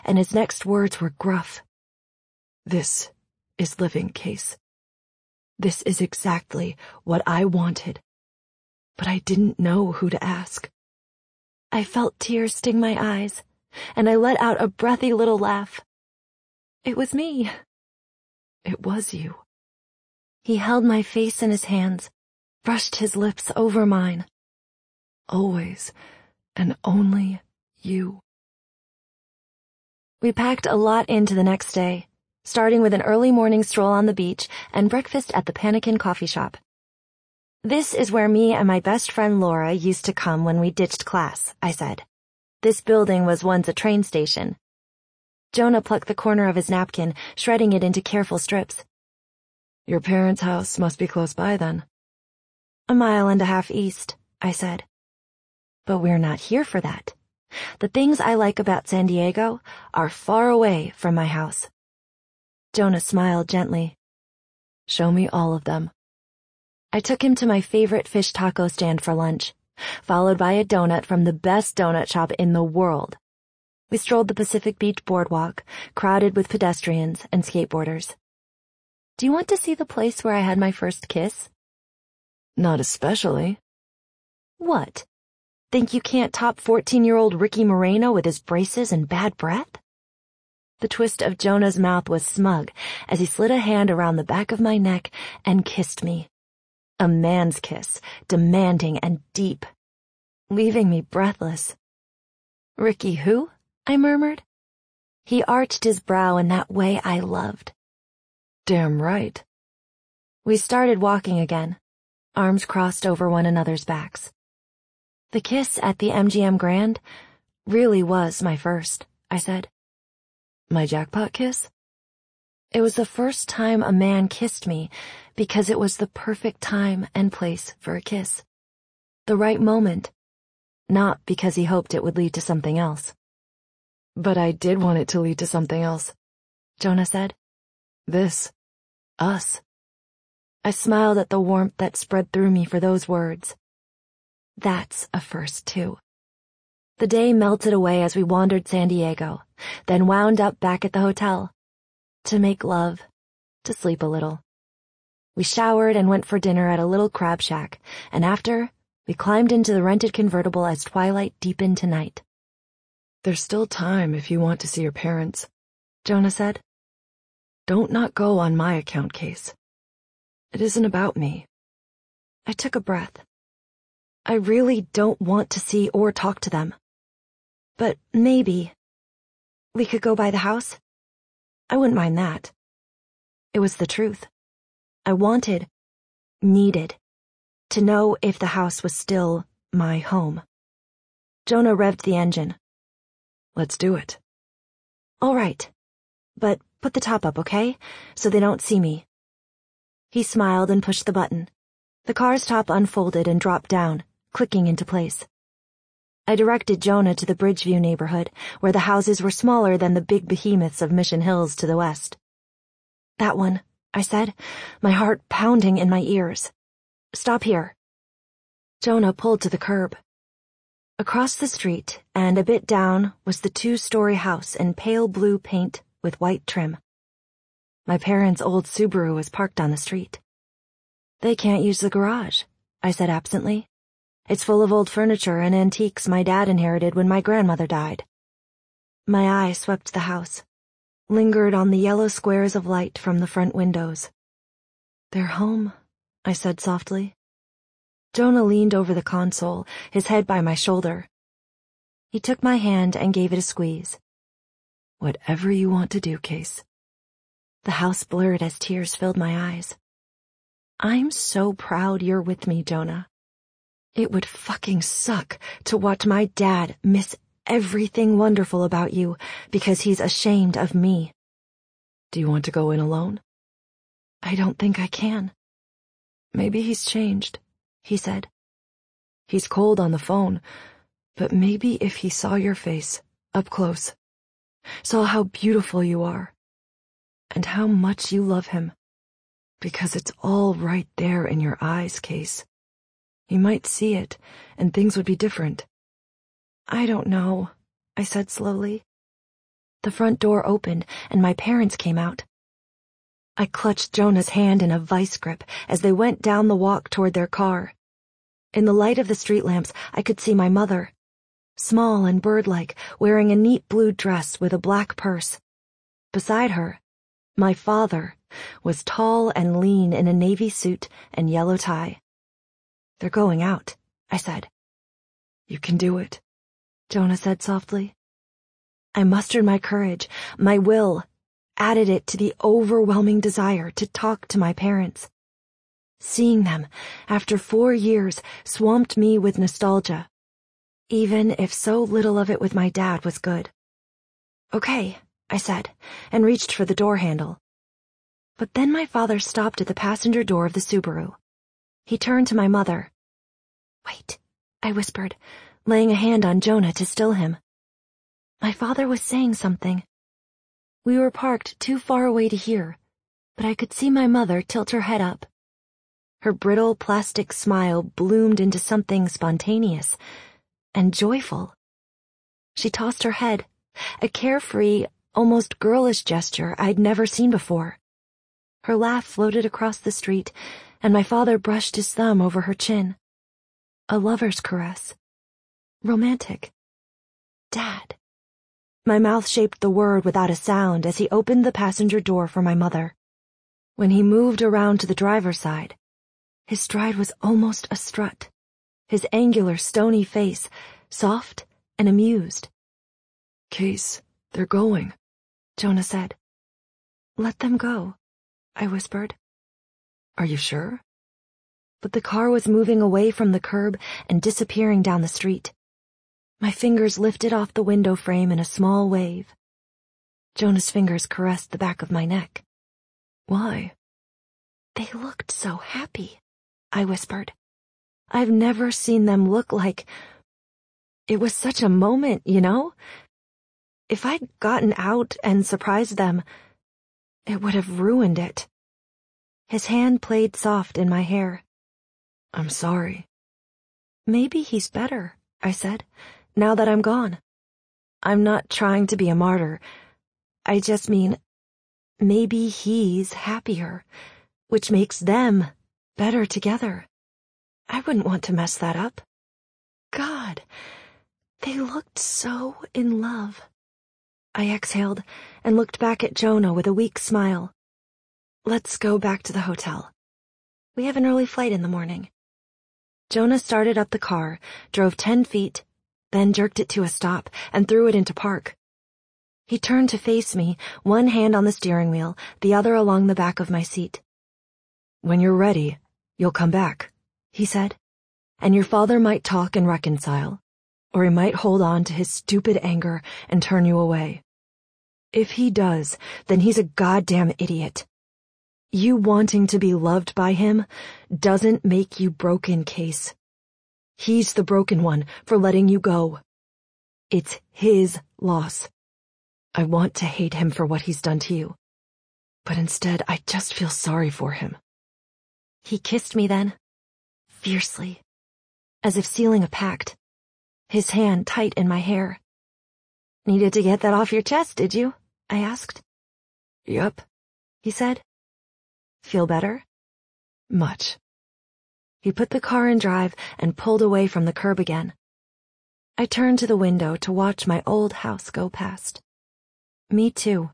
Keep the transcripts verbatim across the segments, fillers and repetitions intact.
and his next words were gruff. "This is living, Case. This is exactly what I wanted. But I didn't know who to ask." I felt tears sting my eyes, and I let out a breathy little laugh. It was me. It was you. He held my face in his hands, brushed his lips over mine. Always and only you. We packed a lot into the next day, starting with an early morning stroll on the beach and breakfast at the Panikin coffee shop. "This is where me and my best friend Laura used to come when we ditched class," I said. "This building was once a train station." Jonah plucked the corner of his napkin, shredding it into careful strips. "Your parents' house must be close by then." "A mile and a half east," I said. "But we're not here for that. The things I like about San Diego are far away from my house." Jonah smiled gently. "Show me all of them." I took him to my favorite fish taco stand for lunch, followed by a donut from the best donut shop in the world. We strolled the Pacific Beach boardwalk, crowded with pedestrians and skateboarders. "Do you want to see the place where I had my first kiss?" "Not especially." "What? Think you can't top fourteen-year-old Ricky Moreno with his braces and bad breath?" The twist of Jonah's mouth was smug as he slid a hand around the back of my neck and kissed me. A man's kiss, demanding and deep, leaving me breathless. "Ricky who?" I murmured. He arched his brow in that way I loved. "Damn right." We started walking again, arms crossed over one another's backs. "The kiss at the M G M Grand really was my first," I said. "My jackpot kiss?" "It was the first time a man kissed me because it was the perfect time and place for a kiss. The right moment, not because he hoped it would lead to something else." "But I did want it to lead to something else," Jonah said. "This. Us." I smiled at the warmth that spread through me for those words. That's a first, too. The day melted away as we wandered San Diego, then wound up back at the hotel. To make love, to sleep a little. We showered and went for dinner at a little crab shack, and after, we climbed into the rented convertible as twilight deepened to night. "There's still time if you want to see your parents," Jonah said. "Don't not go on my account, Case. It isn't about me." I took a breath. I really don't want to see or talk to them. But maybe we could go by the house. I wouldn't mind that. It was the truth. I wanted, needed, to know if the house was still my home. Jonah revved the engine. "Let's do it." "All right. But put the top up, okay? So they don't see me." He smiled and pushed the button. The car's top unfolded and dropped down, clicking into place. I directed Jonah to the Bridgeview neighborhood, where the houses were smaller than the big behemoths of Mission Hills to the west. "That one," I said, my heart pounding in my ears. "Stop here." Jonah pulled to the curb. Across the street, and a bit down, was the two-story house in pale blue paint with white trim. My parents' old Subaru was parked on the street. "They can't use the garage," I said absently. "It's full of old furniture and antiques my dad inherited when my grandmother died." My eye swept the house, lingered on the yellow squares of light from the front windows. "They're home," I said softly. Jonah leaned over the console, his head by my shoulder. He took my hand and gave it a squeeze. "Whatever you want to do, Case." The house blurred as tears filled my eyes. "I'm so proud you're with me, Jonah. It would fucking suck to watch my dad miss everything wonderful about you because he's ashamed of me." "Do you want to go in alone?" "I don't think I can." "Maybe he's changed," he said. "He's cold on the phone, but maybe if he saw your face, up close, saw how beautiful you are, and how much you love him, because it's all right there in your eyes, Case. He might see it, and things would be different." "I don't know," I said slowly. The front door opened and my parents came out. I clutched Jonah's hand in a vice grip as they went down the walk toward their car. In the light of the street lamps, I could see my mother, small and bird-like, wearing a neat blue dress with a black purse. Beside her, my father was tall and lean in a navy suit and yellow tie. "They're going out," I said. "You can do it," Jonah said softly. I mustered my courage, my will, added it to the overwhelming desire to talk to my parents. Seeing them, after four years, swamped me with nostalgia, even if so little of it with my dad was good. "Okay," I said, and reached for the door handle. But then my father stopped at the passenger door of the Subaru. He turned to my mother. "Wait," I whispered, laying a hand on Jonah to still him. My father was saying something. We were parked too far away to hear, but I could see my mother tilt her head up. Her brittle plastic smile bloomed into something spontaneous and joyful. She tossed her head, a carefree, almost girlish gesture I'd never seen before. Her laugh floated across the street, and my father brushed his thumb over her chin. A lover's caress. Romantic. Dad. My mouth shaped the word without a sound as he opened the passenger door for my mother. When he moved around to the driver's side, his stride was almost a strut, his angular, stony face soft and amused. "Case, they're going," Jonah said. "Let them go," I whispered. "Are you sure?" But the car was moving away from the curb and disappearing down the street. My fingers lifted off the window frame in a small wave. Jonah's fingers caressed the back of my neck. "Why?" "They looked so happy," I whispered. "I've never seen them look like... It was such a moment, you know? If I'd gotten out and surprised them, it would have ruined it." His hand played soft in my hair. "I'm sorry." "Maybe he's better," I said, "now that I'm gone. I'm not trying to be a martyr. I just mean, maybe he's happier, which makes them better together. I wouldn't want to mess that up." God, they looked so in love. I exhaled and looked back at Jonah with a weak smile. "Let's go back to the hotel. We have an early flight in the morning." Jonah started up the car, drove ten feet, then jerked it to a stop and threw it into park. He turned to face me, one hand on the steering wheel, the other along the back of my seat. "When you're ready, you'll come back," he said, "and your father might talk and reconcile, or he might hold on to his stupid anger and turn you away. If he does, then he's a goddamn idiot. You wanting to be loved by him doesn't make you broken, Case. He's the broken one for letting you go. It's his loss. I want to hate him for what he's done to you, but instead I just feel sorry for him." He kissed me then, fiercely, as if sealing a pact, his hand tight in my hair. "Needed to get that off your chest, did you?" I asked. "Yep," he said. "Feel better?" "Much." He put the car in drive and pulled away from the curb again. I turned to the window to watch my old house go past. Me too.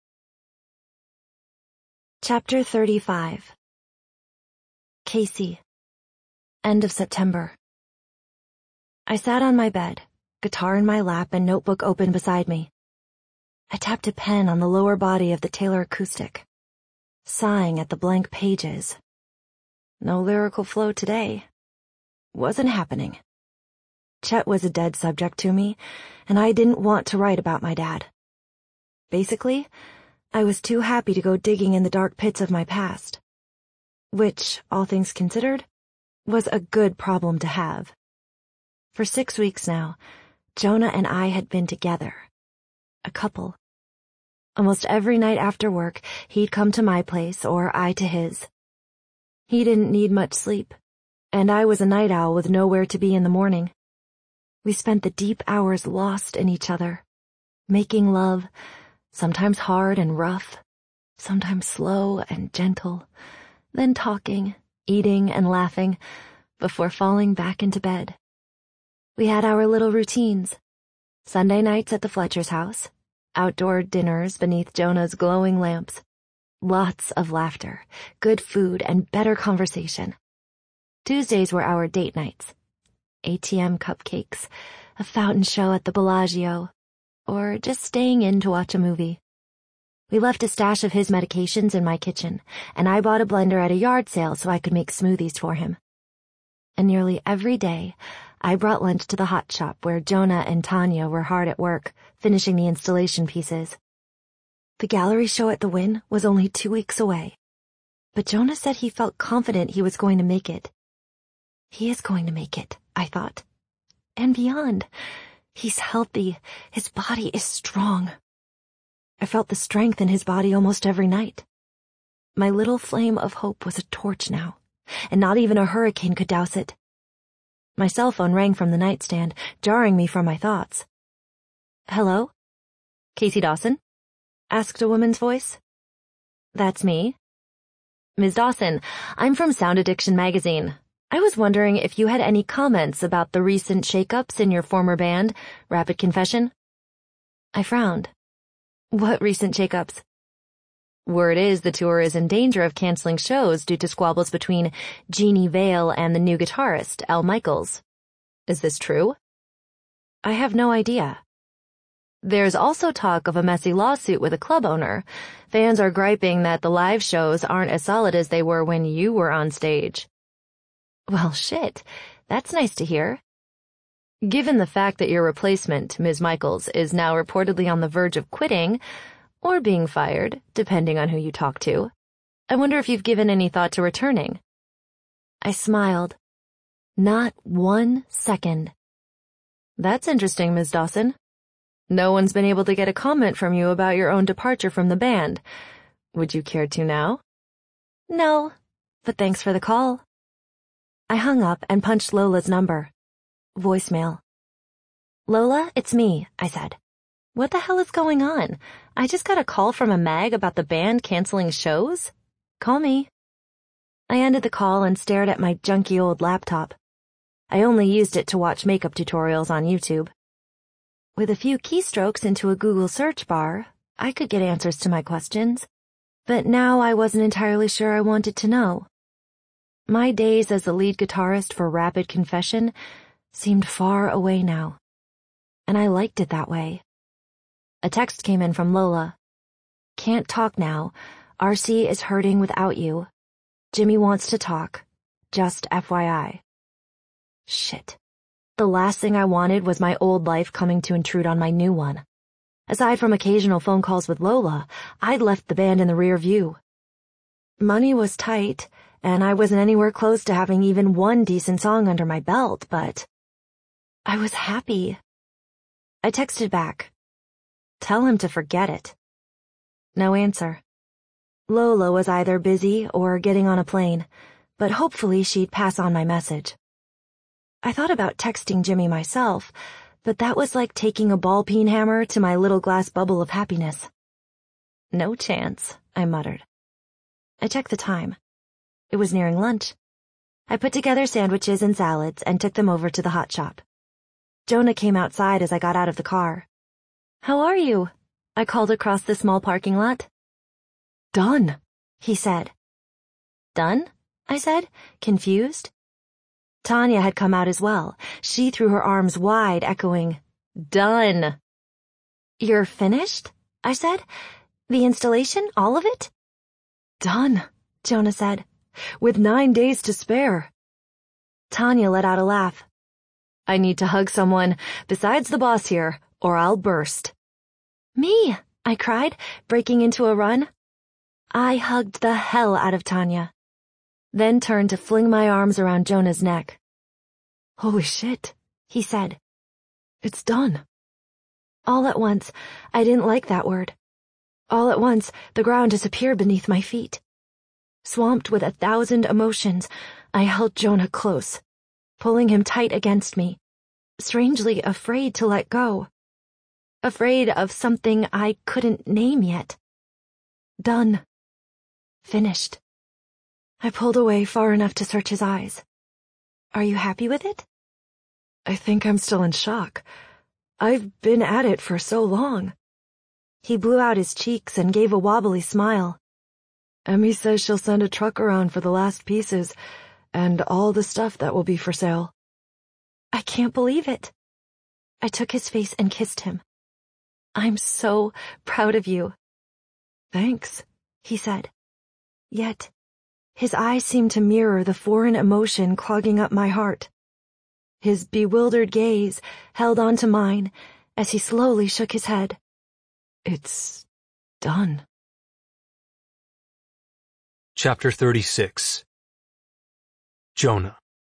Chapter thirty-five. Casey. End of September. I sat on my bed, guitar in my lap and notebook open beside me. I tapped a pen on the lower body of the Taylor Acoustic, sighing at the blank pages. No lyrical flow today. Wasn't happening. Chet was a dead subject to me, and I didn't want to write about my dad. Basically, I was too happy to go digging in the dark pits of my past. Which, all things considered, was a good problem to have. For six weeks now, Jonah and I had been together. A couple. Almost every night after work, he'd come to my place or I to his. He didn't need much sleep, and I was a night owl with nowhere to be in the morning. We spent the deep hours lost in each other, making love, sometimes hard and rough, sometimes slow and gentle, then talking, eating and laughing, before falling back into bed. We had our little routines. Sunday nights at the Fletcher's house, outdoor dinners beneath Jonah's glowing lamps, lots of laughter, good food, and better conversation. Tuesdays were our date nights. A T M cupcakes, a fountain show at the Bellagio, or just staying in to watch a movie. We left a stash of his medications in my kitchen, and I bought a blender at a yard sale so I could make smoothies for him. And nearly every day, I brought lunch to the hot shop where Jonah and Tanya were hard at work, finishing the installation pieces. The gallery show at the Wynn was only two weeks away, but Jonah said he felt confident he was going to make it. He is going to make it, I thought. And beyond. He's healthy. His body is strong. I felt the strength in his body almost every night. My little flame of hope was a torch now, and not even a hurricane could douse it. My cell phone rang from the nightstand, jarring me from my thoughts. "Hello? Casey Dawson?" asked a woman's voice. "That's me." "Miz Dawson, I'm from Sound Addiction magazine. I was wondering if you had any comments about the recent shakeups in your former band, Rapid Confession." I frowned. "What recent shakeups?" "Word is the tour is in danger of canceling shows due to squabbles between Jeannie Vale and the new guitarist, Al Michaels. Is this true?" "I have no idea." "There's also talk of a messy lawsuit with a club owner. Fans are griping that the live shows aren't as solid as they were when you were on stage." "Well, shit. That's nice to hear." "Given the fact that your replacement, Miz Michaels, is now reportedly on the verge of quitting, or being fired, depending on who you talk to, I wonder if you've given any thought to returning." I smiled. Not one second. "That's interesting, Miz Dawson. No one's been able to get a comment from you about your own departure from the band. Would you care to now?" "No, but thanks for the call." I hung up and punched Lola's number. Voicemail. "Lola, it's me," I said. "What the hell is going on? I just got a call from a mag about the band canceling shows? Call me." I ended the call and stared at my junky old laptop. I only used it to watch makeup tutorials on YouTube. With a few keystrokes into a Google search bar, I could get answers to my questions, but now I wasn't entirely sure I wanted to know. My days as the lead guitarist for Rapid Confession seemed far away now, and I liked it that way. A text came in from Lola. "Can't talk now. R C is hurting without you. Jimmy wants to talk. Just F Y I. Shit. The last thing I wanted was my old life coming to intrude on my new one. Aside from occasional phone calls with Lola, I'd left the band in the rear view. Money was tight, and I wasn't anywhere close to having even one decent song under my belt, but I was happy. I texted back. "Tell him to forget it." No answer. Lola was either busy or getting on a plane, but hopefully she'd pass on my message. I thought about texting Jimmy myself, but that was like taking a ball-peen hammer to my little glass bubble of happiness. "No chance," I muttered. I checked the time. It was nearing lunch. I put together sandwiches and salads and took them over to the hot shop. Jonah came outside as I got out of the car. "How are you?" I called across the small parking lot. "Done," he said. "Done?" I said, confused. Tanya had come out as well. She threw her arms wide, echoing, "Done." "You're finished?" I said. "The installation, all of it?" "Done," Jonah said, "with nine days to spare." Tanya let out a laugh. "I need to hug someone besides the boss here, or I'll burst." "Me!" I cried, breaking into a run. I hugged the hell out of Tanya, then turned to fling my arms around Jonah's neck. "Holy shit," he said. "It's done." All at once, I didn't like that word. All at once, the ground disappeared beneath my feet. Swamped with a thousand emotions, I held Jonah close, pulling him tight against me, strangely afraid to let go. afraid of something I couldn't name yet. Done. Finished. I pulled away far enough to search his eyes. Are you happy with it? I think I'm still in shock. I've been at it for so long. He blew out his cheeks and gave a wobbly smile. Emmy says she'll send a truck around for the last pieces and all the stuff that will be for sale. I can't believe it. I took his face and kissed him. I'm so proud of you. Thanks, he said. Yet, his eyes seemed to mirror the foreign emotion clogging up my heart. His bewildered gaze held on to mine as he slowly shook his head. It's done. Chapter thirty-six. Jonah.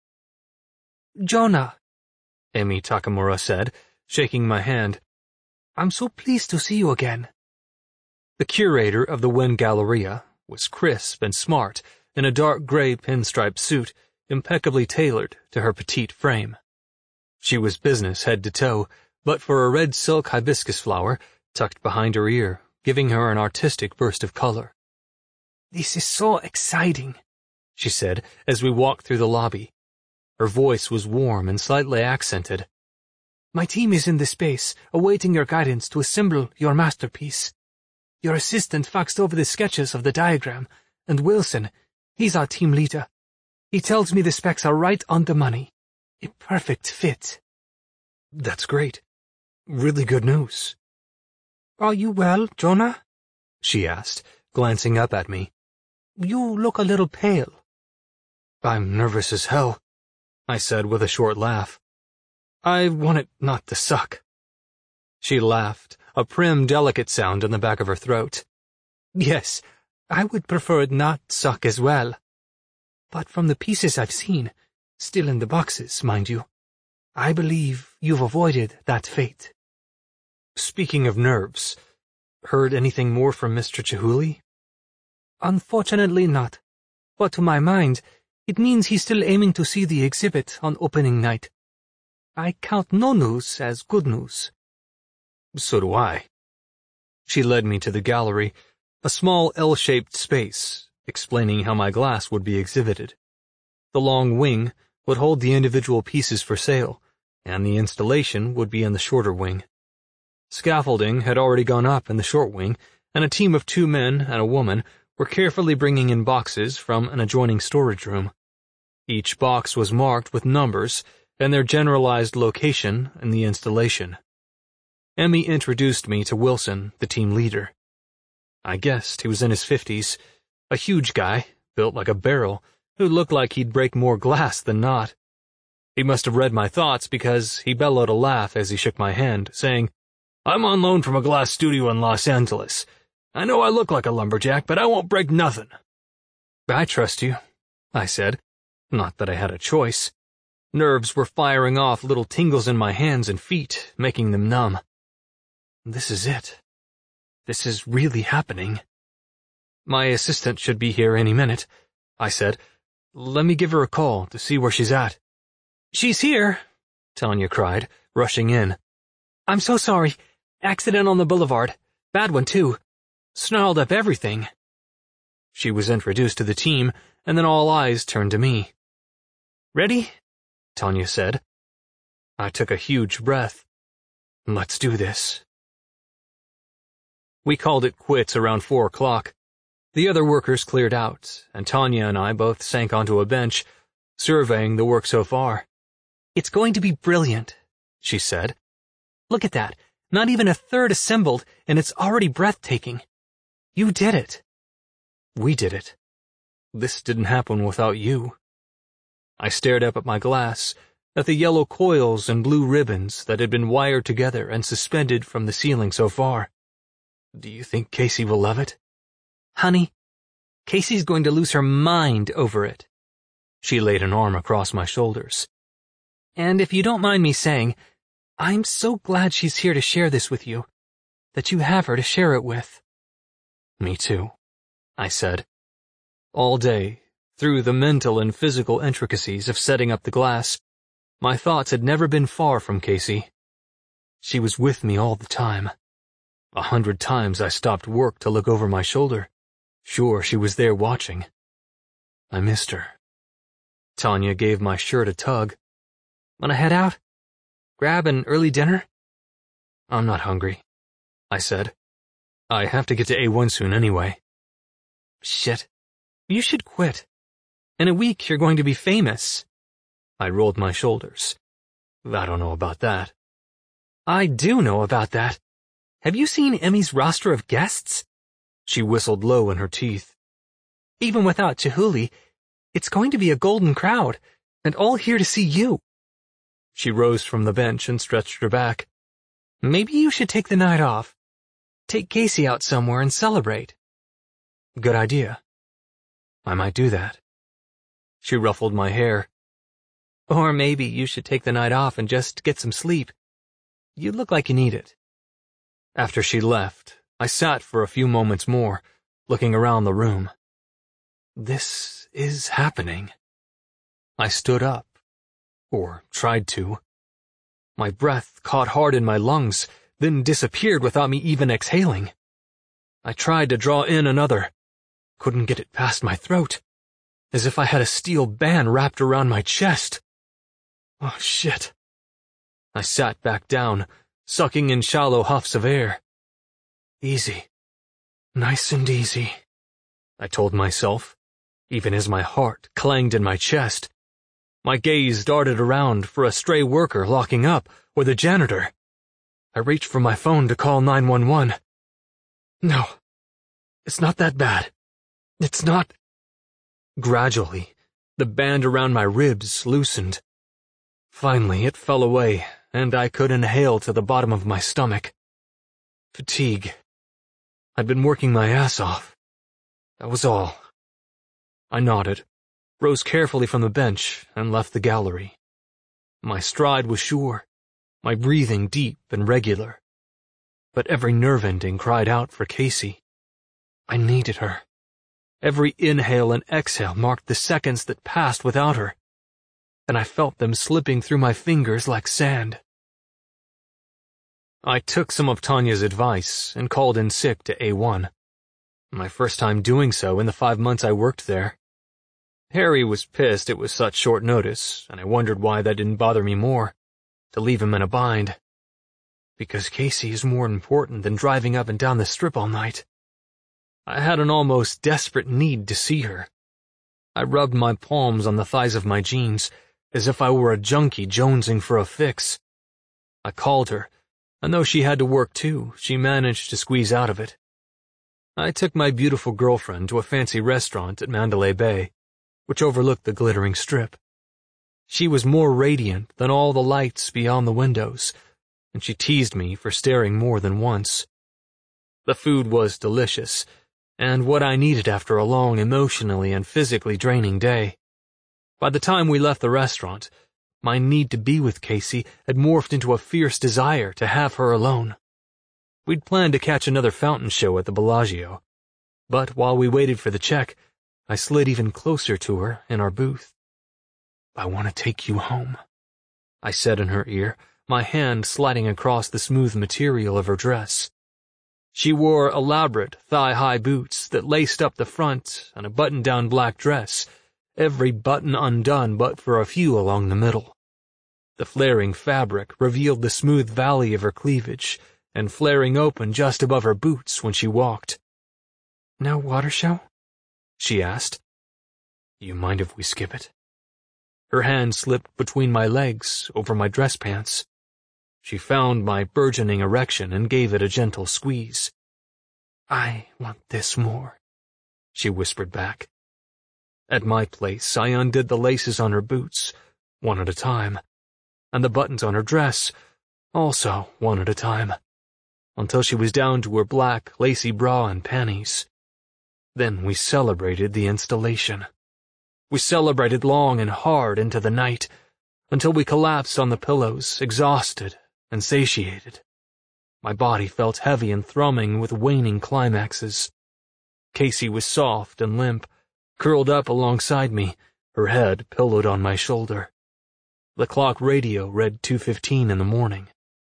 Jonah, Emi Takamura said, shaking my hand. I'm so pleased to see you again. The curator of the Wen Galleria was crisp and smart in a dark gray pinstripe suit impeccably tailored to her petite frame. She was business head to toe, but for a red silk hibiscus flower tucked behind her ear, giving her an artistic burst of color. This is so exciting, she said as we walked through the lobby. Her voice was warm and slightly accented. My team is in the space, awaiting your guidance to assemble your masterpiece. Your assistant faxed over the sketches of the diagram, and Wilson, he's our team leader. He tells me the specs are right on the money. A perfect fit. That's great. Really good news. Are you well, Jonah? She asked, glancing up at me. You look a little pale. I'm nervous as hell, I said with a short laugh. I want it not to suck. She laughed, a prim, delicate sound in the back of her throat. Yes, I would prefer it not suck as well. But from the pieces I've seen, still in the boxes, mind you, I believe you've avoided that fate. Speaking of nerves, heard anything more from Mister Chihuly? Unfortunately not, but to my mind, it means he's still aiming to see the exhibit on opening night. I count no news as good news. So do I. She led me to the gallery, a small L-shaped space, explaining how my glass would be exhibited. The long wing would hold the individual pieces for sale, and the installation would be in the shorter wing. Scaffolding had already gone up in the short wing, and a team of two men and a woman were carefully bringing in boxes from an adjoining storage room. Each box was marked with numbers and their generalized location in the installation. Emmy introduced me to Wilson, the team leader. I guessed he was in his fifties, a huge guy, built like a barrel, who looked like he'd break more glass than not. He must have read my thoughts because he bellowed a laugh as he shook my hand, saying, I'm on loan from a glass studio in Los Angeles. I know I look like a lumberjack, but I won't break nothing. I trust you, I said. Not that I had a choice. Nerves were firing off little tingles in my hands and feet, making them numb. This is it. This is really happening. My assistant should be here any minute, I said. Let me give her a call to see where she's at. She's here, Tanya cried, rushing in. I'm so sorry. Accident on the boulevard. Bad one, too. Snarled up everything. She was introduced to the team, and then all eyes turned to me. Ready? Tanya said. I took a huge breath. Let's do this. We called it quits around four o'clock. The other workers cleared out, and Tanya and I both sank onto a bench, surveying the work so far. It's going to be brilliant, she said. Look at that. Not even a third assembled, and it's already breathtaking. You did it. We did it. This didn't happen without you. I stared up at my glass, at the yellow coils and blue ribbons that had been wired together and suspended from the ceiling so far. Do you think Casey will love it? Honey, Casey's going to lose her mind over it. She laid an arm across my shoulders. And if you don't mind me saying, I'm so glad she's here to share this with you, that you have her to share it with. Me too, I said. All day, through the mental and physical intricacies of setting up the glass, my thoughts had never been far from Casey. She was with me all the time. A hundred times I stopped work to look over my shoulder, sure she was there watching. I missed her. Tanya gave my shirt a tug. "Wanna head out? Grab an early dinner?" "I'm not hungry," I said. "I have to get to A one soon anyway." "Shit. You should quit. In a week you're going to be famous." I rolled my shoulders. "I don't know about that." "I do know about that. Have you seen Emmy's roster of guests?" She whistled low in her teeth. "Even without Chihuly, it's going to be a golden crowd, and all here to see you." She rose from the bench and stretched her back. "Maybe you should take the night off. Take Casey out somewhere and celebrate." "Good idea. I might do that." She ruffled my hair. "Or maybe you should take the night off and just get some sleep. You look like you need it." After she left, I sat for a few moments more, looking around the room. This is happening. I stood up, or tried to. My breath caught hard in my lungs, then disappeared without me even exhaling. I tried to draw in another, couldn't get it past my throat, as if I had a steel band wrapped around my chest. Oh, shit. I sat back down, sucking in shallow huffs of air. Easy. Nice and easy, I told myself, even as my heart clanged in my chest. My gaze darted around for a stray worker locking up or the janitor. I reached for my phone to call nine one one. No, it's not that bad. It's not. Gradually, the band around my ribs loosened. Finally, it fell away, and I could inhale to the bottom of my stomach. Fatigue. I'd been working my ass off. That was all. I nodded, rose carefully from the bench, and left the gallery. My stride was sure, my breathing deep and regular. But every nerve ending cried out for Casey. I needed her. Every inhale and exhale marked the seconds that passed without her, and I felt them slipping through my fingers like sand. I took some of Tanya's advice and called in sick to A one. My first time doing so in the five months I worked there. Harry was pissed it was such short notice, and I wondered why that didn't bother me more, to leave him in a bind. Because Casey is more important than driving up and down the strip all night. I had an almost desperate need to see her. I rubbed my palms on the thighs of my jeans, as if I were a junkie jonesing for a fix. I called her, and though she had to work too, she managed to squeeze out of it. I took my beautiful girlfriend to a fancy restaurant at Mandalay Bay, which overlooked the glittering strip. She was more radiant than all the lights beyond the windows, and she teased me for staring more than once. The food was delicious, and what I needed after a long emotionally and physically draining day. By the time we left the restaurant, my need to be with Casey had morphed into a fierce desire to have her alone. We'd planned to catch another fountain show at the Bellagio, but while we waited for the check, I slid even closer to her in our booth. I want to take you home, I said in her ear, my hand sliding across the smooth material of her dress. She wore elaborate thigh-high boots that laced up the front and a button-down black dress, every button undone but for a few along the middle. The flaring fabric revealed the smooth valley of her cleavage and flaring open just above her boots when she walked. "No water show?" she asked. "You mind if we skip it?" Her hand slipped between my legs over my dress pants. She found my burgeoning erection and gave it a gentle squeeze. "I want this more," she whispered back. At my place, I undid the laces on her boots, one at a time, and the buttons on her dress, also one at a time, until she was down to her black, lacy bra and panties. Then we celebrated the installation. We celebrated long and hard into the night, until we collapsed on the pillows, exhausted and satiated. My body felt heavy and thrumming with waning climaxes. Casey was soft and limp, curled up alongside me, her head pillowed on my shoulder. The clock radio read two fifteen in the morning.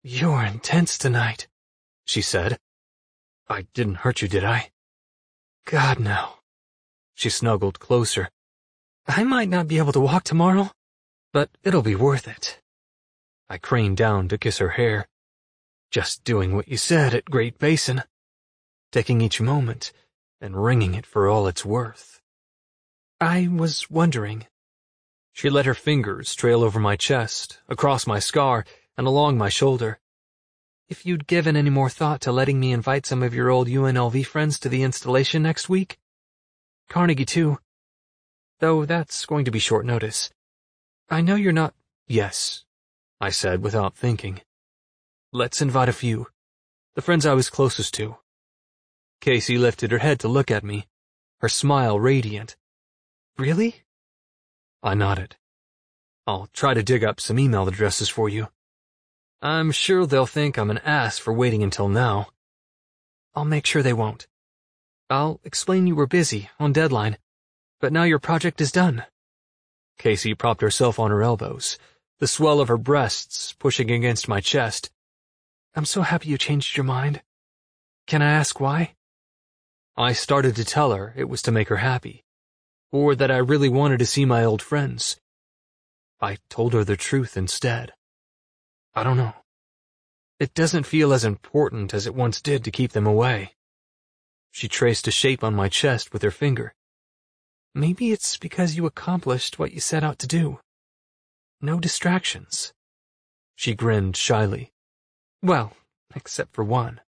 "You're intense tonight," she said. "I didn't hurt you, did I?" "God, no." She snuggled closer. "I might not be able to walk tomorrow, but it'll be worth it." I craned down to kiss her hair. "Just doing what you said at Great Basin. Taking each moment and wringing it for all it's worth." "I was wondering." She let her fingers trail over my chest, across my scar, and along my shoulder. "If you'd given any more thought to letting me invite some of your old U N L V friends to the installation next week? Carnegie, too. Though that's going to be short notice. I know you're not—" "Yes," I said without thinking. "Let's invite a few. The friends I was closest to." Casey lifted her head to look at me, her smile radiant. "Really?" I nodded. "I'll try to dig up some email addresses for you. I'm sure they'll think I'm an ass for waiting until now." "I'll make sure they won't. I'll explain you were busy, on deadline, but now your project is done." Casey propped herself on her elbows, the swell of her breasts pushing against my chest. "I'm so happy you changed your mind. Can I ask why?" I started to tell her it was to make her happy, or that I really wanted to see my old friends. I told her the truth instead. I don't know. It doesn't feel as important as it once did to keep them away. She traced a shape on my chest with her finger. "Maybe it's because you accomplished what you set out to do. No distractions." She grinned shyly. "Well, except for one.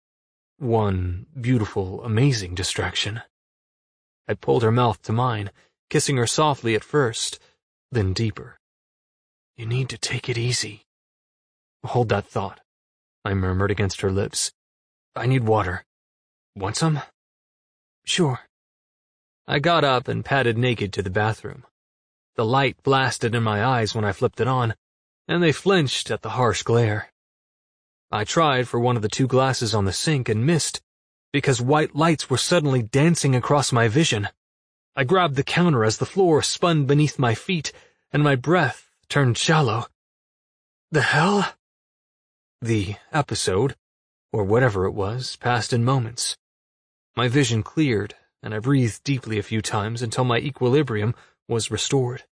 One beautiful, amazing distraction." I pulled her mouth to mine, kissing her softly at first, then deeper. "You need to take it easy." "Hold that thought," I murmured against her lips. "I need water. Want some?" "Sure." I got up and padded naked to the bathroom. The light blasted in my eyes when I flipped it on, and they flinched at the harsh glare. I tried for one of the two glasses on the sink and missed, because white lights were suddenly dancing across my vision. I grabbed the counter as the floor spun beneath my feet, and my breath turned shallow. The hell? The episode, or whatever it was, passed in moments. My vision cleared, and I breathed deeply a few times until my equilibrium was restored.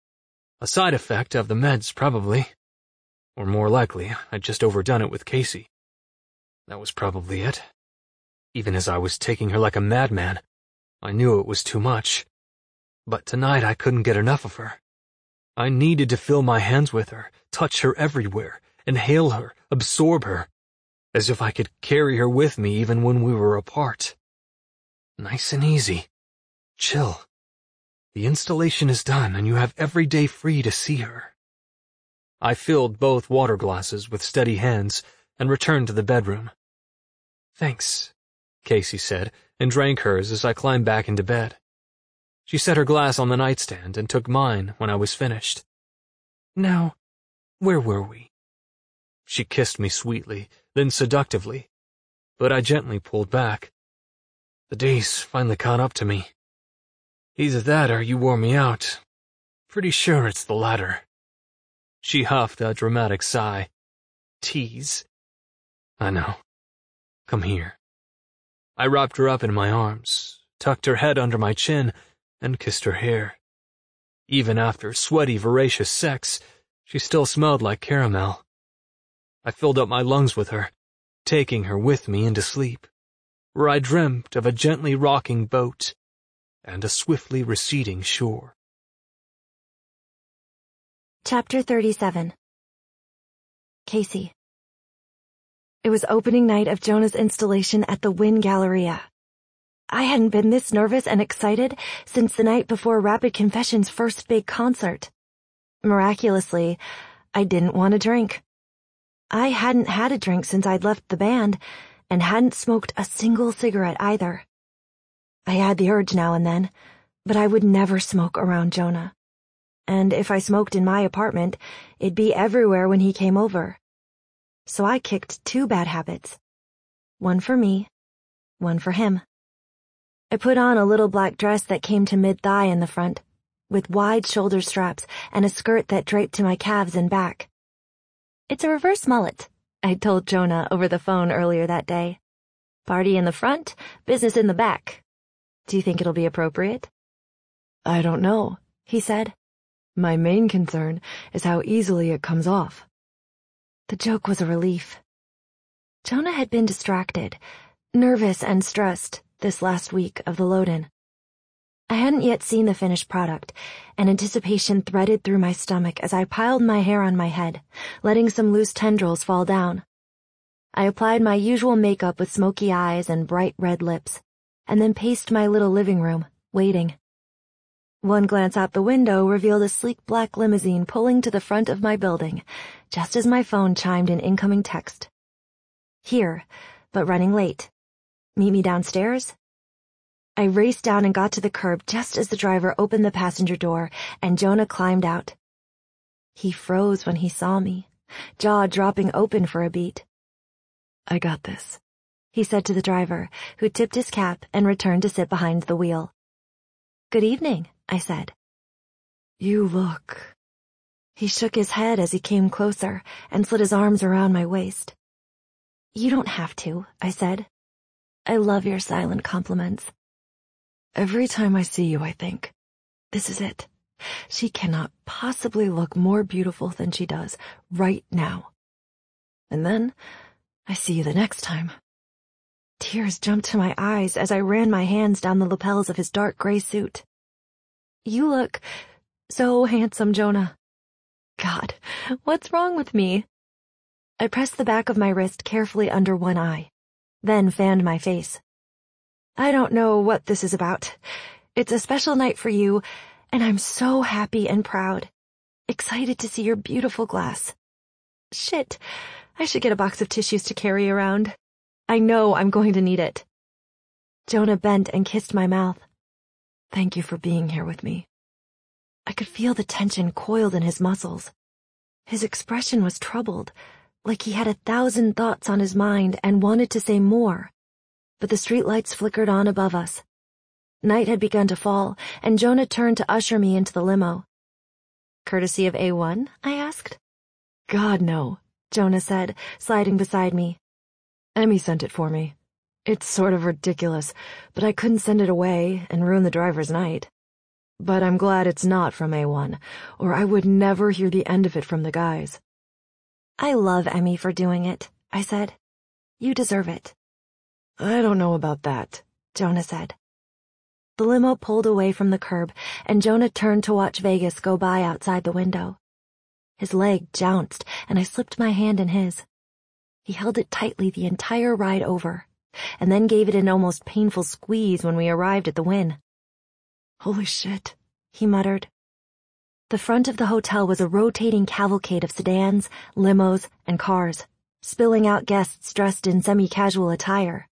A side effect of the meds, probably. Or more likely, I'd just overdone it with Casey. That was probably it. Even as I was taking her like a madman, I knew it was too much. But tonight I couldn't get enough of her. I needed to fill my hands with her, touch her everywhere, inhale her, absorb her, as if I could carry her with me even when we were apart. Nice and easy. Chill. The installation is done, and you have every day free to see her. I filled both water glasses with steady hands and returned to the bedroom. "Thanks," Casey said, and drank hers as I climbed back into bed. She set her glass on the nightstand and took mine when I was finished. "Now, where were we?" She kissed me sweetly, then seductively, but I gently pulled back. The days finally caught up to me. Either that or you wore me out. Pretty sure it's the latter. She huffed a dramatic sigh. Tease. I know. Come here. I wrapped her up in my arms, tucked her head under my chin, and kissed her hair. Even after sweaty, voracious sex, she still smelled like caramel. I filled up my lungs with her, taking her with me into sleep, where I dreamt of a gently rocking boat and a swiftly receding shore. Chapter thirty-seven. Casey. It was opening night of Jonah's installation at the Wynn Galleria. I hadn't been this nervous and excited since the night before Rapid Confession's first big concert. Miraculously, I didn't want to drink. I hadn't had a drink since I'd left the band, and hadn't smoked a single cigarette either. I had the urge now and then, but I would never smoke around Jonah. And if I smoked in my apartment, it'd be everywhere when he came over. So I kicked two bad habits. One for me, one for him. I put on a little black dress that came to mid-thigh in the front, with wide shoulder straps and a skirt that draped to my calves and back. It's a reverse mullet, I told Jonah over the phone earlier that day. Party in the front, business in the back. Do you think it'll be appropriate? I don't know, he said. My main concern is how easily it comes off. The joke was a relief. Jonah had been distracted, nervous and stressed this last week of the load-in. I hadn't yet seen the finished product, and anticipation threaded through my stomach as I piled my hair on my head, letting some loose tendrils fall down. I applied my usual makeup with smoky eyes and bright red lips, and then paced my little living room, waiting. One glance out the window revealed a sleek black limousine pulling to the front of my building, just as my phone chimed an incoming text. Here, but running late. Meet me downstairs? I raced down and got to the curb just as the driver opened the passenger door and Jonah climbed out. He froze when he saw me, jaw dropping open for a beat. I got this, he said to the driver, who tipped his cap and returned to sit behind the wheel. Good evening, I said. You look... He shook his head as he came closer and slid his arms around my waist. You don't have to, I said. I love your silent compliments. Every time I see you, I think, this is it. She cannot possibly look more beautiful than she does right now. And then, I see you the next time. Tears jumped to my eyes as I ran my hands down the lapels of his dark gray suit. You look so handsome, Jonah. God, what's wrong with me? I pressed the back of my wrist carefully under one eye, then fanned my face. I don't know what this is about. It's a special night for you, and I'm so happy and proud. Excited to see your beautiful glass. Shit, I should get a box of tissues to carry around. I know I'm going to need it. Jonah bent and kissed my mouth. Thank you for being here with me. I could feel the tension coiled in his muscles. His expression was troubled, like he had a thousand thoughts on his mind and wanted to say more. But the streetlights flickered on above us. Night had begun to fall, and Jonah turned to usher me into the limo. Courtesy of A one? I asked. God, no, Jonah said, sliding beside me. Emmy sent it for me. It's sort of ridiculous, but I couldn't send it away and ruin the driver's night. But I'm glad it's not from A one, or I would never hear the end of it from the guys. I love Emmy for doing it, I said. You deserve it. I don't know about that, Jonah said. The limo pulled away from the curb, and Jonah turned to watch Vegas go by outside the window. His leg jounced, and I slipped my hand in his. He held it tightly the entire ride over, and then gave it an almost painful squeeze when we arrived at the Wynn. Holy shit, he muttered. The front of the hotel was a rotating cavalcade of sedans, limos, and cars, spilling out guests dressed in semi-casual attire.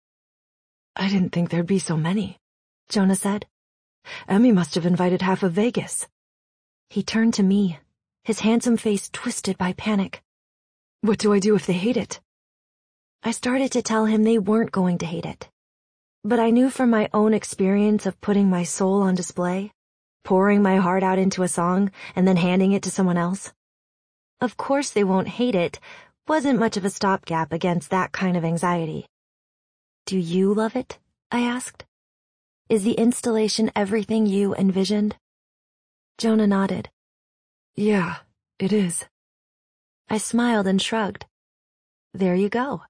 I didn't think there'd be so many, Jonah said. Emmy must have invited half of Vegas. He turned to me, his handsome face twisted by panic. What do I do if they hate it? I started to tell him they weren't going to hate it. But I knew from my own experience of putting my soul on display, pouring my heart out into a song, and then handing it to someone else. Of course they won't hate it wasn't much of a stopgap against that kind of anxiety. Do you love it? I asked. Is the installation everything you envisioned? Jonah nodded. Yeah, it is. I smiled and shrugged. There you go.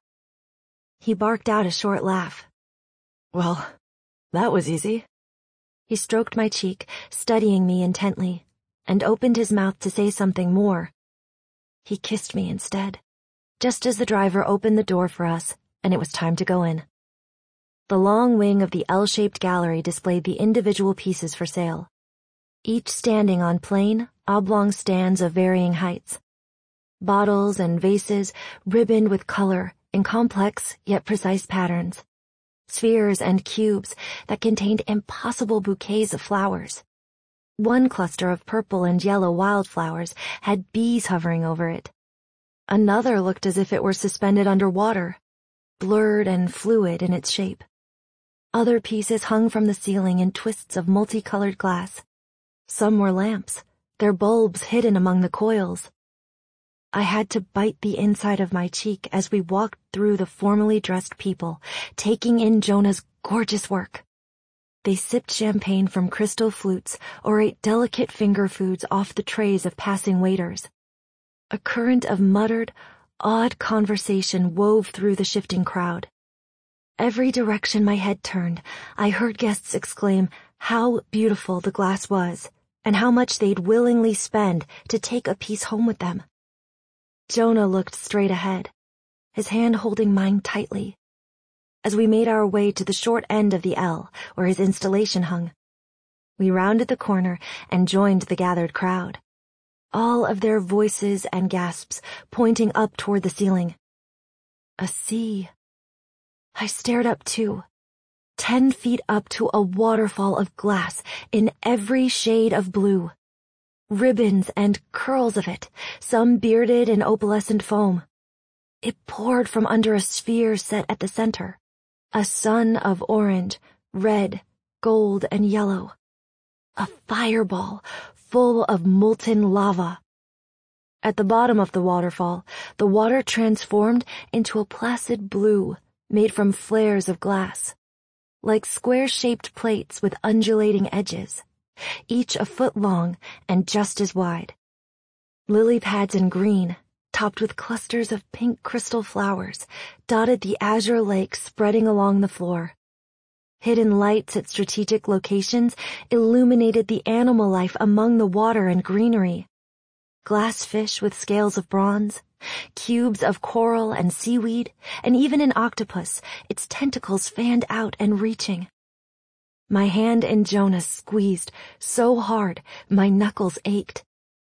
He barked out a short laugh. Well, that was easy. He stroked my cheek, studying me intently, and opened his mouth to say something more. He kissed me instead, just as the driver opened the door for us, and it was time to go in. The long wing of the L-shaped gallery displayed the individual pieces for sale, each standing on plain, oblong stands of varying heights. Bottles and vases ribboned with color in complex yet precise patterns. Spheres and cubes that contained impossible bouquets of flowers. One cluster of purple and yellow wildflowers had bees hovering over it. Another looked as if it were suspended under water, blurred and fluid in its shape. Other pieces hung from the ceiling in twists of multicolored glass. Some were lamps, their bulbs hidden among the coils. I had to bite the inside of my cheek as we walked through the formally dressed people, taking in Jonah's gorgeous work. They sipped champagne from crystal flutes or ate delicate finger foods off the trays of passing waiters. A current of muttered, odd conversation wove through the shifting crowd. Every direction my head turned, I heard guests exclaim how beautiful the glass was and how much they'd willingly spend to take a piece home with them. Jonah looked straight ahead, his hand holding mine tightly. As we made our way to the short end of the L, where his installation hung, we rounded the corner and joined the gathered crowd, all of their voices and gasps pointing up toward the ceiling. A sea. I stared up too, ten feet up to a waterfall of glass in every shade of blue. Ribbons and curls of it, some bearded in opalescent foam. It poured from under a sphere set at the center, a sun of orange, red, gold, and yellow. A fireball full of molten lava. At the bottom of the waterfall, the water transformed into a placid blue made from flares of glass, like square-shaped plates with undulating edges, each a foot long and just as wide. Lily pads in green, topped with clusters of pink crystal flowers, dotted the azure lake spreading along the floor. Hidden lights at strategic locations illuminated the animal life among the water and greenery. Glass fish with scales of bronze, cubes of coral and seaweed, and even an octopus, its tentacles fanned out and reaching. My hand in Jonah's squeezed so hard my knuckles ached.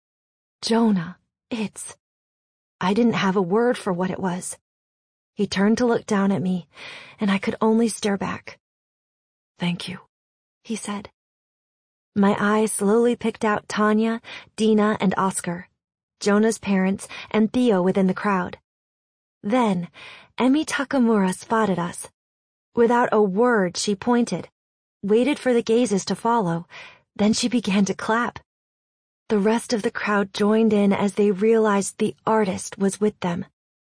Jonah, it's... I didn't have a word for what it was. He turned to look down at me, and I could only stare back. "Thank you," he said. My eyes slowly picked out Tanya, Dina, and Oscar, Jonah's parents, and Theo within the crowd. Then, Emi Takamura spotted us. Without a word, she pointed, waited for the gazes to follow, then she began to clap. The rest of the crowd joined in as they realized the artist was with them.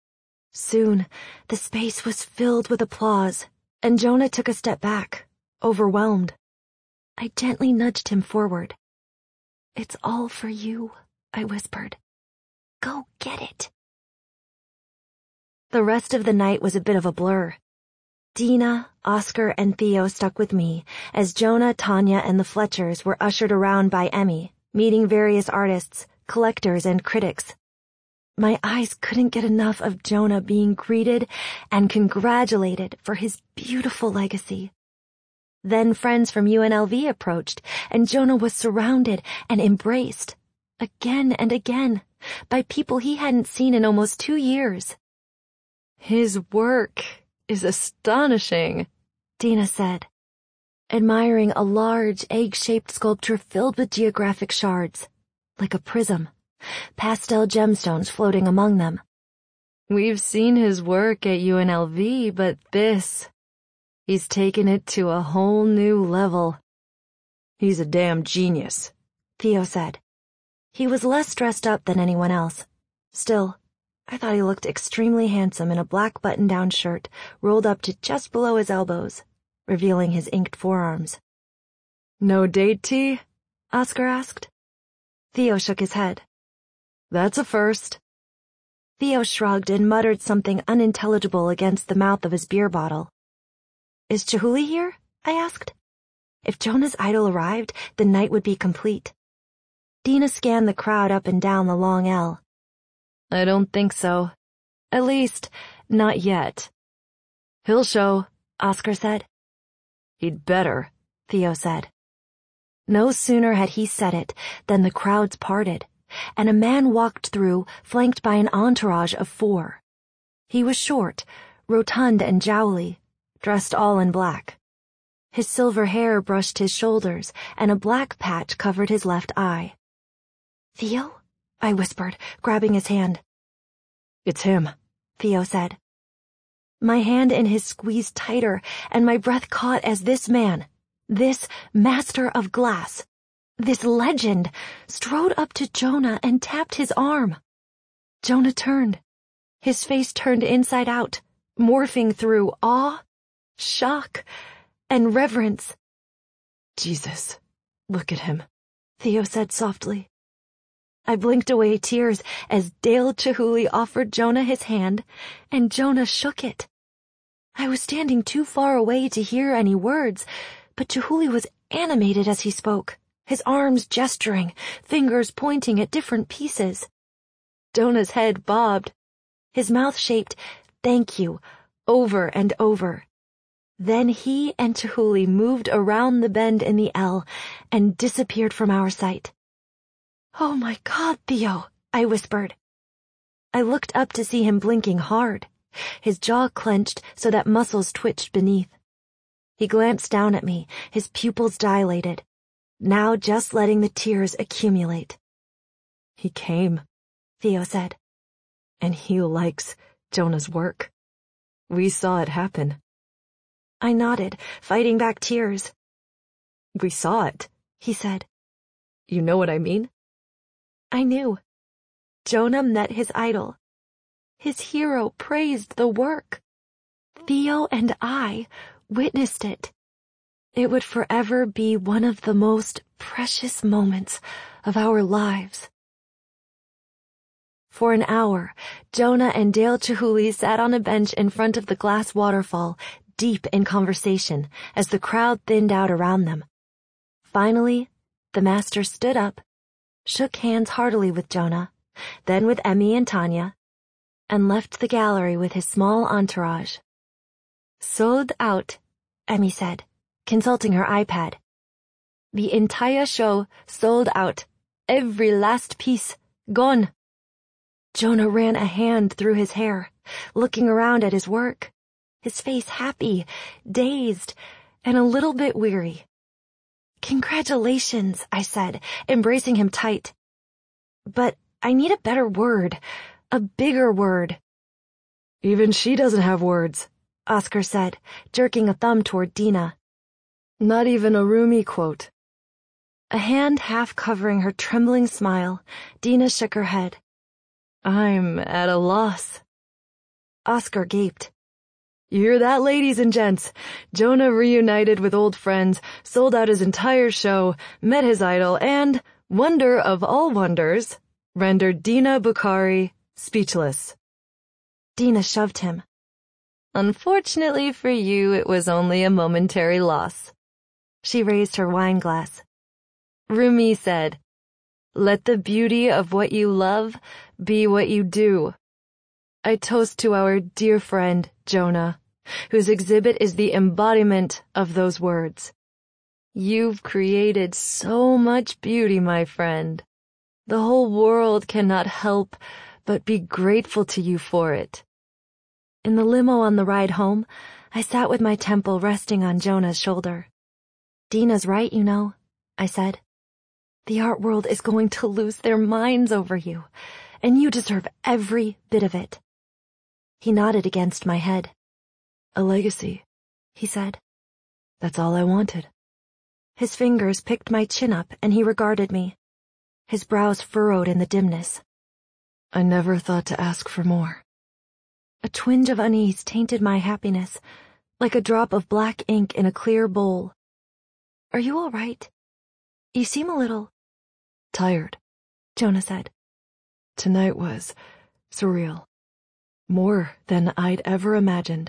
Soon, the space was filled with applause, and Jonah took a step back, overwhelmed. I gently nudged him forward. "It's all for you," I whispered. "Go get it." The rest of the night was a bit of a blur. Dina, Oscar, and Theo stuck with me as Jonah, Tanya, and the Fletchers were ushered around by Emmy, meeting various artists, collectors, and critics. My eyes couldn't get enough of Jonah being greeted and congratulated for his beautiful legacy. Then friends from U N L V approached, and Jonah was surrounded and embraced, again and again, by people he hadn't seen in almost two years. "His work is astonishing," Dina said, admiring a large egg-shaped sculpture filled with geographic shards, like a prism, pastel gemstones floating among them. "We've seen his work at U N L V, but this, he's taken it to a whole new level." "He's a damn genius," Theo said. He was less dressed up than anyone else. Still, I thought he looked extremely handsome in a black button-down shirt rolled up to just below his elbows, revealing his inked forearms. "No date, T?" Oscar asked. Theo shook his head. "That's a first." Theo shrugged and muttered something unintelligible against the mouth of his beer bottle. "Is Chihuly here?" I asked. If Jonah's idol arrived, the night would be complete. Dina scanned the crowd up and down the long L. "I don't think so. At least, not yet." "He'll show," Oscar said. "He'd better," Theo said. No sooner had he said it than the crowds parted, and a man walked through, flanked by an entourage of four. He was short, rotund and jowly, dressed all in black. His silver hair brushed his shoulders, and a black patch covered his left eye. "Theo?" I whispered, grabbing his hand. "It's him," Theo said. My hand in his squeezed tighter, and my breath caught as this man, this master of glass, this legend, strode up to Jonah and tapped his arm. Jonah turned. His face turned inside out, morphing through awe, shock, and reverence. Jesus, look at him, Theo said softly. I blinked away tears as Dale Chihuly offered Jonah his hand, and Jonah shook it. I was standing too far away to hear any words, but Chihuly was animated as he spoke, his arms gesturing, fingers pointing at different pieces. Jonah's head bobbed. His mouth shaped, "Thank you," over and over. Then he and Chihuly moved around the bend in the L and disappeared from our sight. "Oh my God, Theo," I whispered. I looked up to see him blinking hard, his jaw clenched so that muscles twitched beneath. He glanced down at me, his pupils dilated, now just letting the tears accumulate. "He came," Theo said. "and he likes Jonah's work. We saw it happen." I nodded, fighting back tears. "We saw it," he said. "You know what I mean?" I knew. Jonah met his idol. His hero praised the work. Theo and I witnessed it. It would forever be one of the most precious moments of our lives. For an hour, Jonah and Dale Chihuly sat on a bench in front of the glass waterfall, deep in conversation, as the crowd thinned out around them. Finally, the master stood up, shook hands heartily with Jonah, then with Emmy and Tanya, and left the gallery with his small entourage. "Sold out," Emmy said, consulting her iPad. "The entire show sold out. Every last piece. Gone." Jonah ran a hand through his hair, looking around at his work, his face happy, dazed, and a little bit weary. "Congratulations," I said, embracing him tight. "But I need a better word, a bigger word." "Even she doesn't have words," Oscar said, jerking a thumb toward Dina. "Not even a Rumi quote." A hand half covering her trembling smile, Dina shook her head. "I'm at a loss." Oscar gaped. "You hear that, ladies and gents? Jonah reunited with old friends, sold out his entire show, met his idol, and, wonder of all wonders, rendered Dina Bukhari speechless." Dina shoved him. "Unfortunately for you, it was only a momentary loss." She raised her wine glass. Rumi said, "Let the beauty of what you love be what you do." I toast to our dear friend, Jonah, whose exhibit is the embodiment of those words. You've created so much beauty, my friend. The whole world cannot help but be grateful to you for it. In the limo on the ride home, I sat with my temple resting on Jonah's shoulder. "Dina's right, you know," I said. "The art world is going to lose their minds over you, and you deserve every bit of it." He nodded against my head. "A legacy," he said. "That's all I wanted." His fingers picked my chin up and he regarded me. His brows furrowed in the dimness. "I never thought to ask for more." A twinge of unease tainted my happiness, like a drop of black ink in a clear bowl. "Are you all right? You seem a little—" "Tired," Jonah said. "Tonight was surreal. More than I'd ever imagined.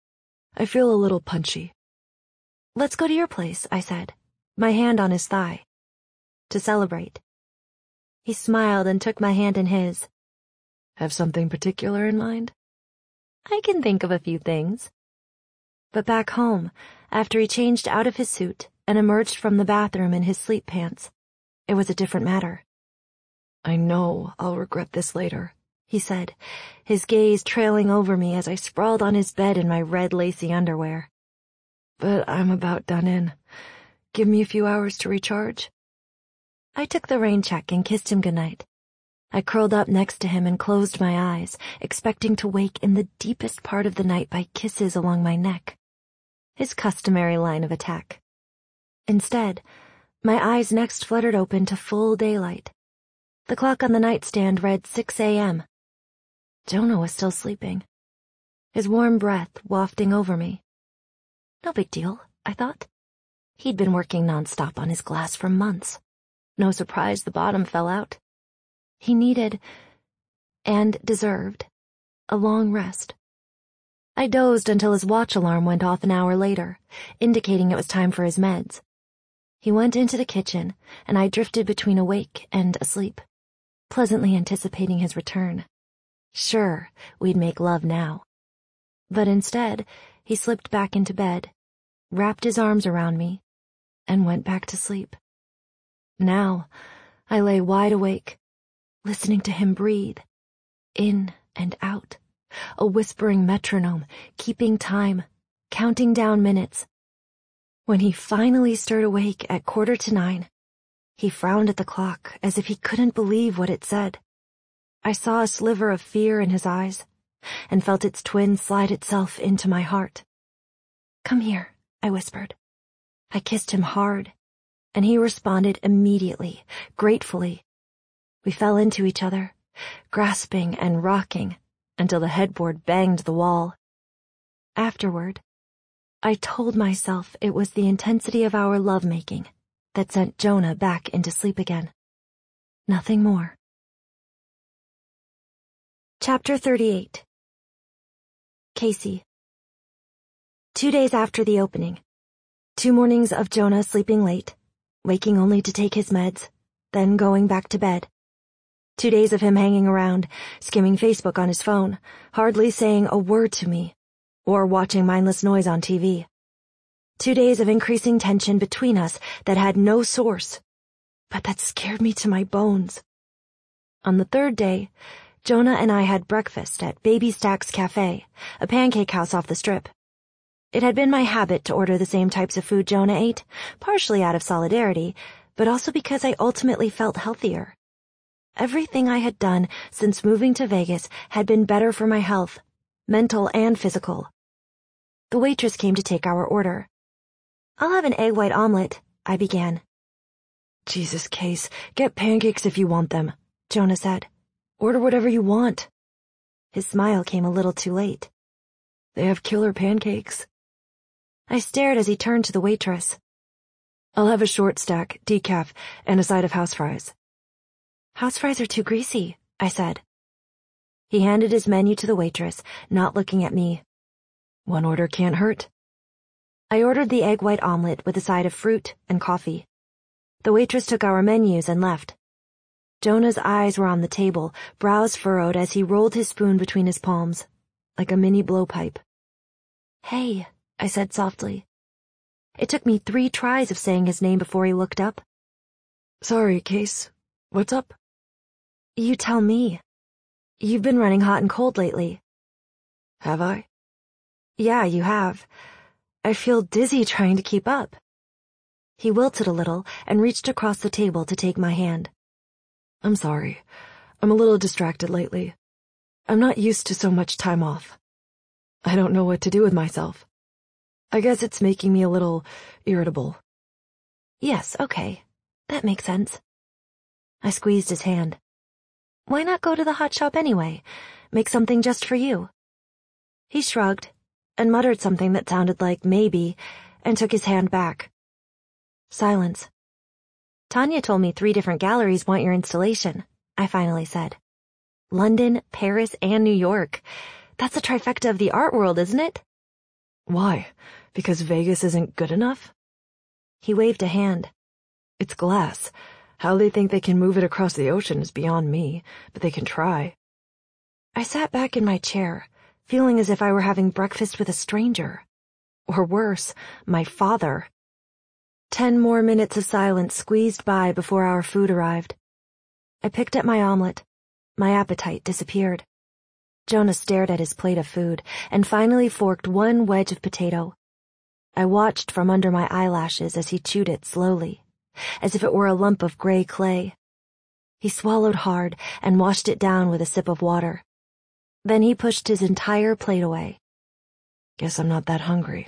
I feel a little punchy." "Let's go to your place," I said, my hand on his thigh. "To celebrate." He smiled and took my hand in his. "Have something particular in mind?" "I can think of a few things." But back home, after he changed out of his suit and emerged from the bathroom in his sleep pants, it was a different matter. "I know I'll regret this later," he said, his gaze trailing over me as I sprawled on his bed in my red lacy underwear. "But I'm about done in. Give me a few hours to recharge." I took the rain check and kissed him goodnight. I curled up next to him and closed my eyes, expecting to wake in the deepest part of the night by kisses along my neck. His customary line of attack. Instead, my eyes next fluttered open to full daylight. The clock on the nightstand read six a m Jonah was still sleeping, his warm breath wafting over me. No big deal, I thought. He'd been working nonstop on his glass for months. No surprise the bottom fell out. He needed, and deserved, a long rest. I dozed until his watch alarm went off an hour later, indicating it was time for his meds. He went into the kitchen, and I drifted between awake and asleep, pleasantly anticipating his return. Sure, we'd make love now. But instead, he slipped back into bed, wrapped his arms around me, and went back to sleep. Now, I lay wide awake, listening to him breathe, in and out, a whispering metronome, keeping time, counting down minutes. When he finally stirred awake at quarter to nine, he frowned at the clock as if he couldn't believe what it said. I saw a sliver of fear in his eyes, and felt its twin slide itself into my heart. "Come here," I whispered. I kissed him hard, and he responded immediately, gratefully. We fell into each other, grasping and rocking, until the headboard banged the wall. Afterward, I told myself it was the intensity of our lovemaking that sent Jonah back into sleep again. Nothing more. Chapter thirty-eight. Casey. Two days after the opening. Two mornings of Jonah sleeping late, waking only to take his meds, then going back to bed. Two days of him hanging around, skimming Facebook on his phone, hardly saying a word to me, or watching mindless noise on T V. Two days of increasing tension between us that had no source, but that scared me to my bones. On the third day, Jonah and I had breakfast at Baby Stacks Cafe, a pancake house off the strip. It had been my habit to order the same types of food Jonah ate, partially out of solidarity, but also because I ultimately felt healthier. Everything I had done since moving to Vegas had been better for my health, mental and physical. The waitress came to take our order. "I'll have an egg white omelet," I began. "Jesus, Case, get pancakes if you want them," Jonah said. "Order whatever you want." His smile came a little too late. "They have killer pancakes." I stared as he turned to the waitress. "I'll have a short stack, decaf, and a side of house fries." "House fries are too greasy," I said. He handed his menu to the waitress, not looking at me. "One order can't hurt." I ordered the egg white omelet with a side of fruit and coffee. The waitress took our menus and left. Jonah's eyes were on the table, brows furrowed as he rolled his spoon between his palms, like a mini blowpipe. "Hey," I said softly. It took me three tries of saying his name before he looked up. "Sorry, Case. What's up?" "You tell me. You've been running hot and cold lately." "Have I?" "Yeah, you have. I feel dizzy trying to keep up." He wilted a little and reached across the table to take my hand. "I'm sorry. I'm a little distracted lately. I'm not used to so much time off. I don't know what to do with myself. I guess it's making me a little irritable." "Yes, okay. That makes sense." I squeezed his hand. "Why not go to the hot shop anyway? Make something just for you." He shrugged and muttered something that sounded like maybe, and took his hand back. Silence. "Tanya told me three different galleries want your installation," I finally said. "London, Paris, and New York. That's a trifecta of the art world, isn't it?" "Why? Because Vegas isn't good enough?" He waved a hand. "It's glass. How they think they can move it across the ocean is beyond me, but they can try." I sat back in my chair, feeling as if I were having breakfast with a stranger. Or worse, my father. Ten more minutes of silence squeezed by before our food arrived. I picked at my omelet. My appetite disappeared. Jonah stared at his plate of food and finally forked one wedge of potato. I watched from under my eyelashes as he chewed it slowly, as if it were a lump of gray clay. He swallowed hard and washed it down with a sip of water. Then he pushed his entire plate away. "Guess I'm not that hungry."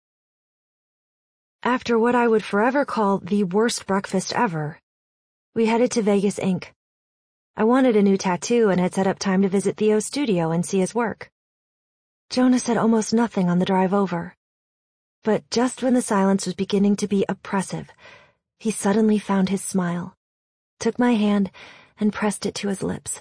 After what I would forever call the worst breakfast ever, we headed to Vegas Incorporated. I wanted a new tattoo and had set up time to visit Theo's studio and see his work. Jonah said almost nothing on the drive over. But just when the silence was beginning to be oppressive, he suddenly found his smile, took my hand, and pressed it to his lips.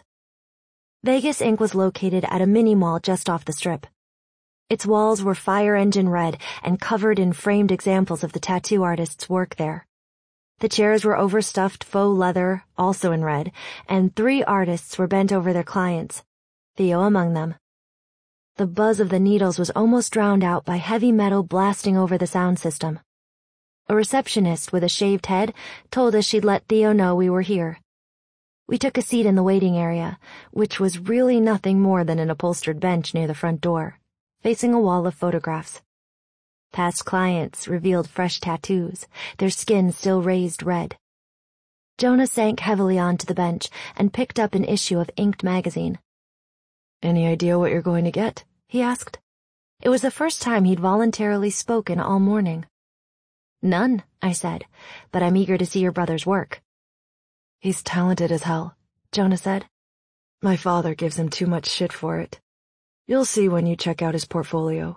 Vegas Ink was located at a mini-mall just off the strip. Its walls were fire engine red and covered in framed examples of the tattoo artist's work there. The chairs were overstuffed faux leather, also in red, and three artists were bent over their clients, Theo among them. The buzz of the needles was almost drowned out by heavy metal blasting over the sound system. A receptionist with a shaved head told us she'd let Theo know we were here. We took a seat in the waiting area, which was really nothing more than an upholstered bench near the front door, facing a wall of photographs. Past clients revealed fresh tattoos, their skin still raised red. Jonah sank heavily onto the bench and picked up an issue of Inked magazine. "Any idea what you're going to get?" he asked. It was the first time he'd voluntarily spoken all morning. "None," I said, "but I'm eager to see your brother's work." "He's talented as hell," Jonah said. "My father gives him too much shit for it. You'll see when you check out his portfolio."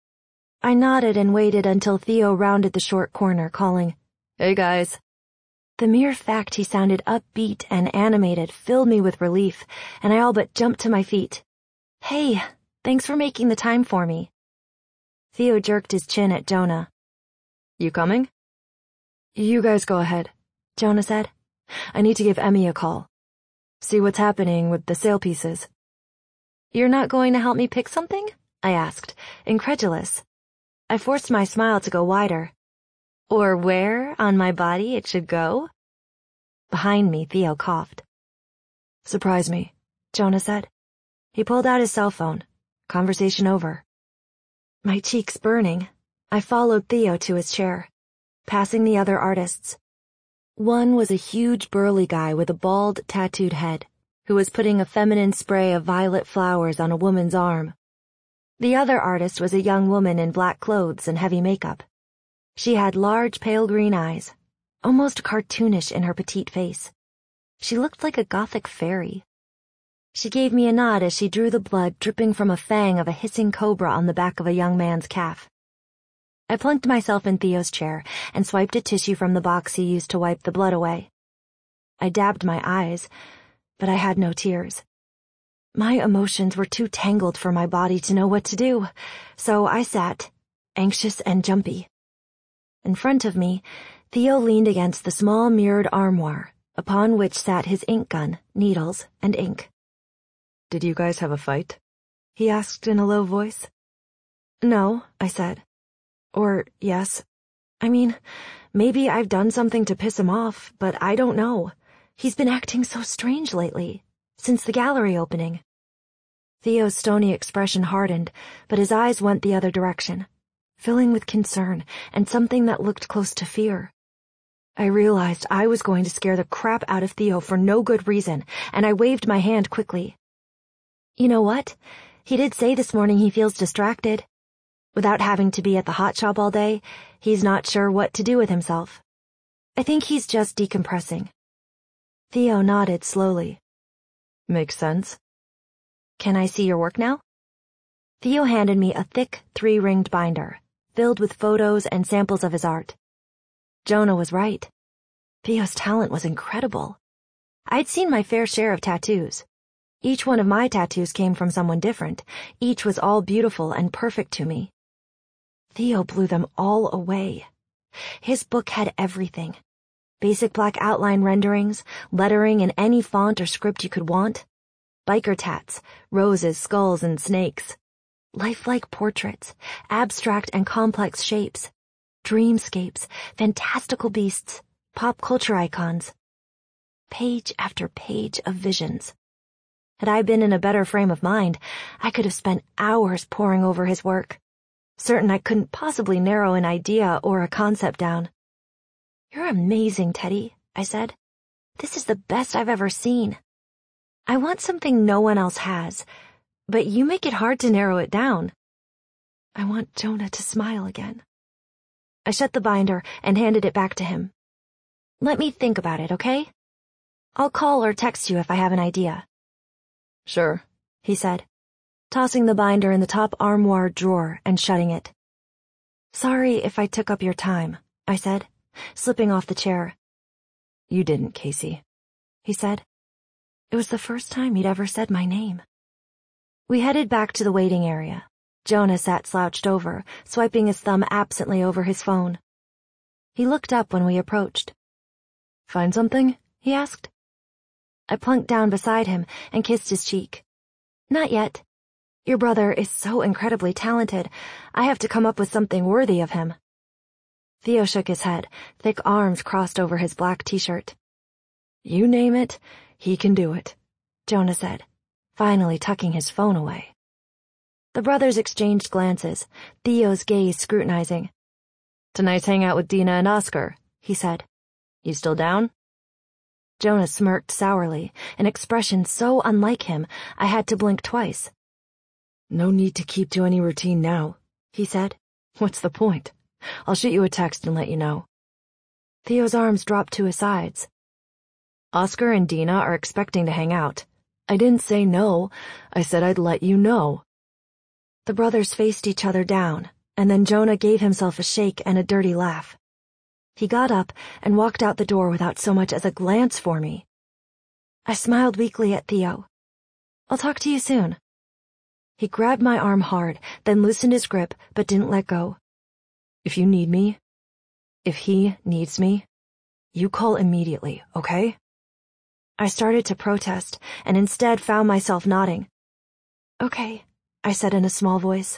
I nodded and waited until Theo rounded the short corner, calling, "Hey, guys." The mere fact he sounded upbeat and animated filled me with relief, and I all but jumped to my feet. "Hey, thanks for making the time for me." Theo jerked his chin at Jonah. "You coming?" "You guys go ahead," Jonah said. "I need to give Emmy a call. See what's happening with the sale pieces." "You're not going to help me pick something?" I asked, incredulous. I forced my smile to go wider. "Or where on my body it should go?" Behind me, Theo coughed. "Surprise me," Jonah said. He pulled out his cell phone. Conversation over. My cheeks burning, I followed Theo to his chair, passing the other artists. One was a huge burly guy with a bald, tattooed head, who was putting a feminine spray of violet flowers on a woman's arm. The other artist was a young woman in black clothes and heavy makeup. She had large pale green eyes, almost cartoonish in her petite face. She looked like a gothic fairy. She gave me a nod as she drew the blood dripping from a fang of a hissing cobra on the back of a young man's calf. I plunked myself in Theo's chair and swiped a tissue from the box he used to wipe the blood away. I dabbed my eyes, but I had no tears. My emotions were too tangled for my body to know what to do, so I sat, anxious and jumpy. In front of me, Theo leaned against the small mirrored armoire, upon which sat his ink gun, needles, and ink. "Did you guys have a fight?" he asked in a low voice. "No," I said. Or yes. I mean, maybe I've done something to piss him off, but I don't know. He's been acting so strange lately, since the gallery opening. Theo's stony expression hardened, but his eyes went the other direction, filling with concern and something that looked close to fear. I realized I was going to scare the crap out of Theo for no good reason, and I waved my hand quickly. "You know what? He did say this morning he feels distracted. Without having to be at the hot shop all day, he's not sure what to do with himself. I think he's just decompressing." Theo nodded slowly. "Makes sense." "Can I see your work now?" Theo handed me a thick, three-ringed binder, filled with photos and samples of his art. Jonah was right. Theo's talent was incredible. I'd seen my fair share of tattoos. Each one of my tattoos came from someone different. Each was all beautiful and perfect to me. Theo blew them all away. His book had everything. Basic black outline renderings, lettering in any font or script you could want. Biker tats, roses, skulls, and snakes. Lifelike portraits, abstract and complex shapes. Dreamscapes, fantastical beasts, pop culture icons. Page after page of visions. Had I been in a better frame of mind, I could have spent hours poring over his work, certain I couldn't possibly narrow an idea or a concept down. "You're amazing, Teddy," I said. "This is the best I've ever seen. I want something no one else has, but you make it hard to narrow it down." I want Jonah to smile again. I shut the binder and handed it back to him. "Let me think about it, okay?" I'll call or text you if I have an idea. Sure, he said, tossing the binder in the top armoire drawer and shutting it. Sorry if I took up your time, I said, slipping off the chair. You didn't, Casey, he said. It was the first time he'd ever said my name. We headed back to the waiting area. Jonah sat slouched over, swiping his thumb absently over his phone. He looked up when we approached. Find something? He asked. I plunked down beside him and kissed his cheek. Not yet. Your brother is so incredibly talented, I have to come up with something worthy of him. Theo shook his head, thick arms crossed over his black t-shirt. You name it, he can do it, Jonah said, finally tucking his phone away. The brothers exchanged glances, Theo's gaze scrutinizing. Tonight's hangout with Dina and Oscar, he said. You still down? Jonah smirked sourly, an expression so unlike him I had to blink twice. No need to keep to any routine now, he said. What's the point? I'll shoot you a text and let you know. Theo's arms dropped to his sides. Oscar and Dina are expecting to hang out. I didn't say no, I said I'd let you know. The brothers faced each other down, and then Jonah gave himself a shake and a dirty laugh. He got up and walked out the door without so much as a glance for me. I smiled weakly at Theo. I'll talk to you soon. He grabbed my arm hard, then loosened his grip, but didn't let go. If you need me, if he needs me, you call immediately, okay? I started to protest, and instead found myself nodding. Okay, I said in a small voice.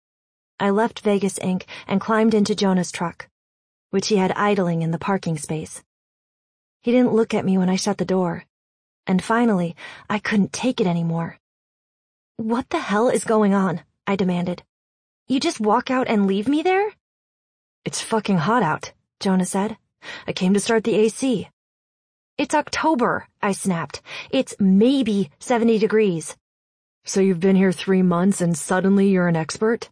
I left Vegas Incorporated and climbed into Jonah's truck, which he had idling in the parking space. He didn't look at me when I shut the door, and finally, I couldn't take it anymore. What the hell is going on? I demanded. You just walk out and leave me there? It's fucking hot out, Jonah said. I came to start the A C. It's October, I snapped. It's maybe seventy degrees. So you've been here three months and suddenly you're an expert?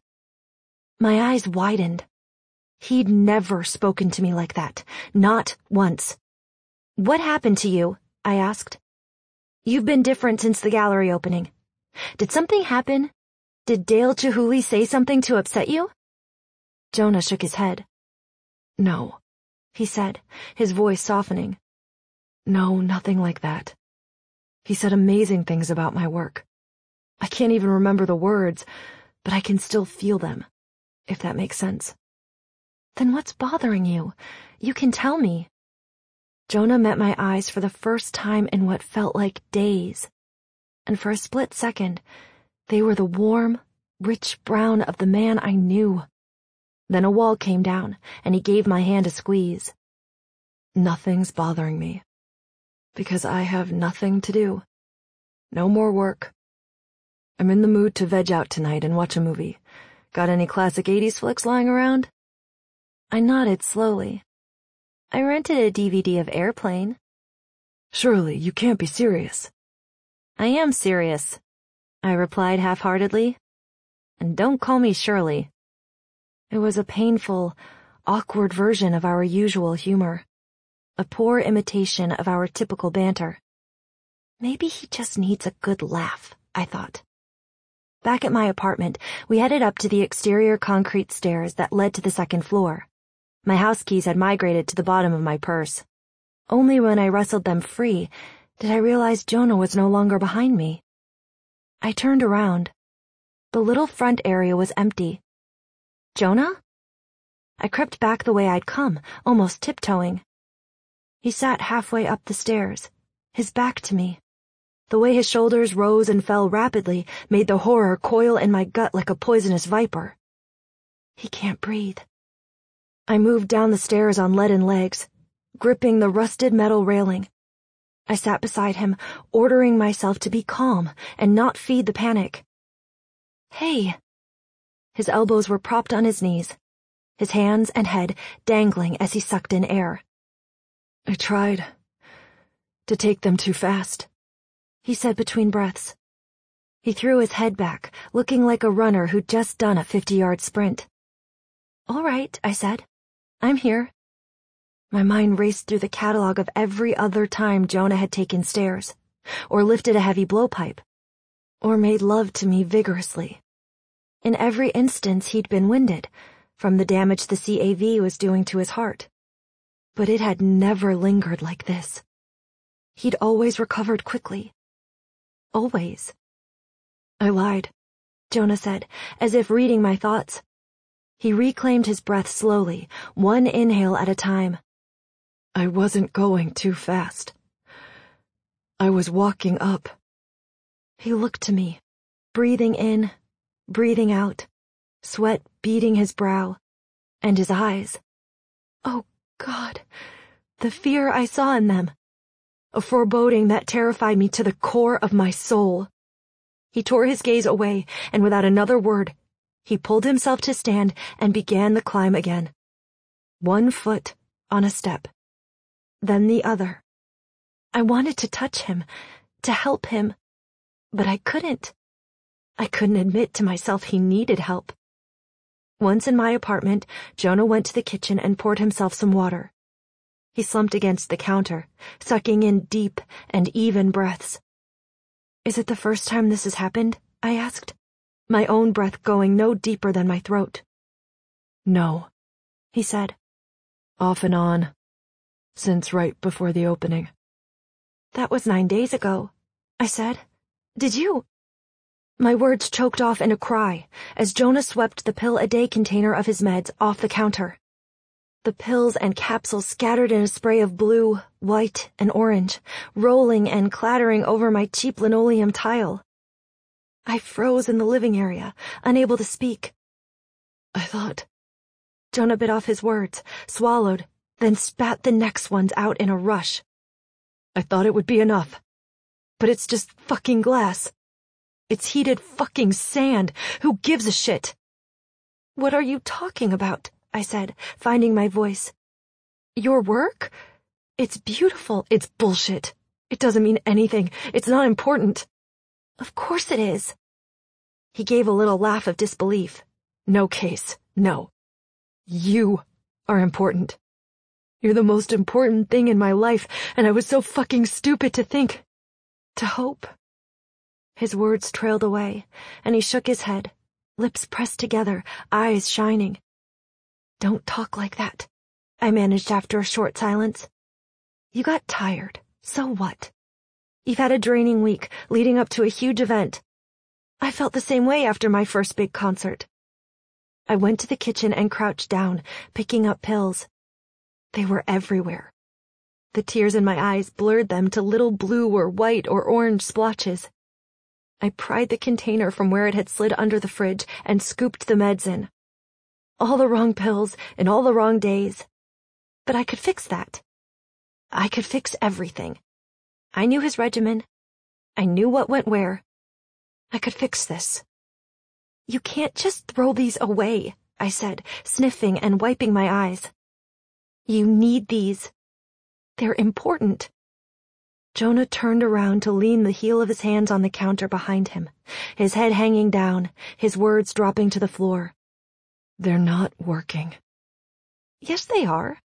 My eyes widened. He'd never spoken to me like that. Not once. What happened to you? I asked. You've been different since the gallery opening. Did something happen? Did Dale Chihuly say something to upset you? Jonah shook his head. No, he said, his voice softening. No, nothing like that. He said amazing things about my work. I can't even remember the words, but I can still feel them, if that makes sense. Then what's bothering you? You can tell me. Jonah met my eyes for the first time in what felt like days, and for a split second, they were the warm, rich brown of the man I knew. Then a wall came down, and he gave my hand a squeeze. Nothing's bothering me, because I have nothing to do. No more work. I'm in the mood to veg out tonight and watch a movie. Got any classic eighties flicks lying around? I nodded slowly. I rented a D V D of Airplane. Surely, you can't be serious. I am serious, I replied half-heartedly. And don't call me Shirley. It was a painful, awkward version of our usual humor. A poor imitation of our typical banter. Maybe he just needs a good laugh, I thought. Back at my apartment, we headed up to the exterior concrete stairs that led to the second floor. My house keys had migrated to the bottom of my purse. Only when I wrestled them free did I realize Jonah was no longer behind me. I turned around. The little front area was empty. Jonah? I crept back the way I'd come, almost tiptoeing. He sat halfway up the stairs, his back to me. The way his shoulders rose and fell rapidly made the horror coil in my gut like a poisonous viper. He can't breathe. I moved down the stairs on leaden legs, gripping the rusted metal railing. I sat beside him, ordering myself to be calm and not feed the panic. Hey. His elbows were propped on his knees, his hands and head dangling as he sucked in air. I tried to take them too fast, he said between breaths. He threw his head back, looking like a runner who'd just done a fifty-yard sprint. All right, I said. I'm here. My mind raced through the catalog of every other time Jonah had taken stairs, or lifted a heavy blowpipe, or made love to me vigorously. In every instance he'd been winded, from the damage the C A V was doing to his heart. But it had never lingered like this. He'd always recovered quickly. Always. I lied, Jonah said, as if reading my thoughts. He reclaimed his breath slowly, one inhale at a time. I wasn't going too fast. I was walking up. He looked to me, breathing in, breathing out, sweat beading his brow, and his eyes. Oh, God, the fear I saw in them. A foreboding that terrified me to the core of my soul. He tore his gaze away, and without another word, he pulled himself to stand and began the climb again. One foot on a step, then the other. I wanted to touch him, to help him, but I couldn't. I couldn't admit to myself he needed help. Once in my apartment, Jonah went to the kitchen and poured himself some water. He slumped against the counter, sucking in deep and even breaths. Is it the first time this has happened? I asked, my own breath going no deeper than my throat. No, he said. Off and on, since right before the opening. That was nine days ago, I said. Did you? My words choked off in a cry as Jonah swept the pill-a-day container of his meds off the counter. The pills and capsules scattered in a spray of blue, white, and orange, rolling and clattering over my cheap linoleum tile. I froze in the living area, unable to speak. I thought. Jonah bit off his words, swallowed, then spat the next ones out in a rush. I thought it would be enough. But it's just fucking glass. It's heated fucking sand. Who gives a shit? What are you talking about? I said, finding my voice. Your work? It's beautiful. It's bullshit. It doesn't mean anything. It's not important. Of course it is. He gave a little laugh of disbelief. No case. No. You are important. You're the most important thing in my life, and I was so fucking stupid to think, to hope. His words trailed away, and he shook his head, lips pressed together, eyes shining. Don't talk like that, I managed after a short silence. You got tired. So what? You've had a draining week leading up to a huge event. I felt the same way after my first big concert. I went to the kitchen and crouched down, picking up pills. They were everywhere. The tears in my eyes blurred them to little blue or white or orange splotches. I pried the container from where it had slid under the fridge and scooped the meds in. All the wrong pills in all the wrong days. But I could fix that. I could fix everything. I knew his regimen. I knew what went where. I could fix this. You can't just throw these away, I said, sniffing and wiping my eyes. You need these. They're important. Jonah turned around to lean the heel of his hands on the counter behind him, his head hanging down, his words dropping to the floor. They're not working. Yes, they are.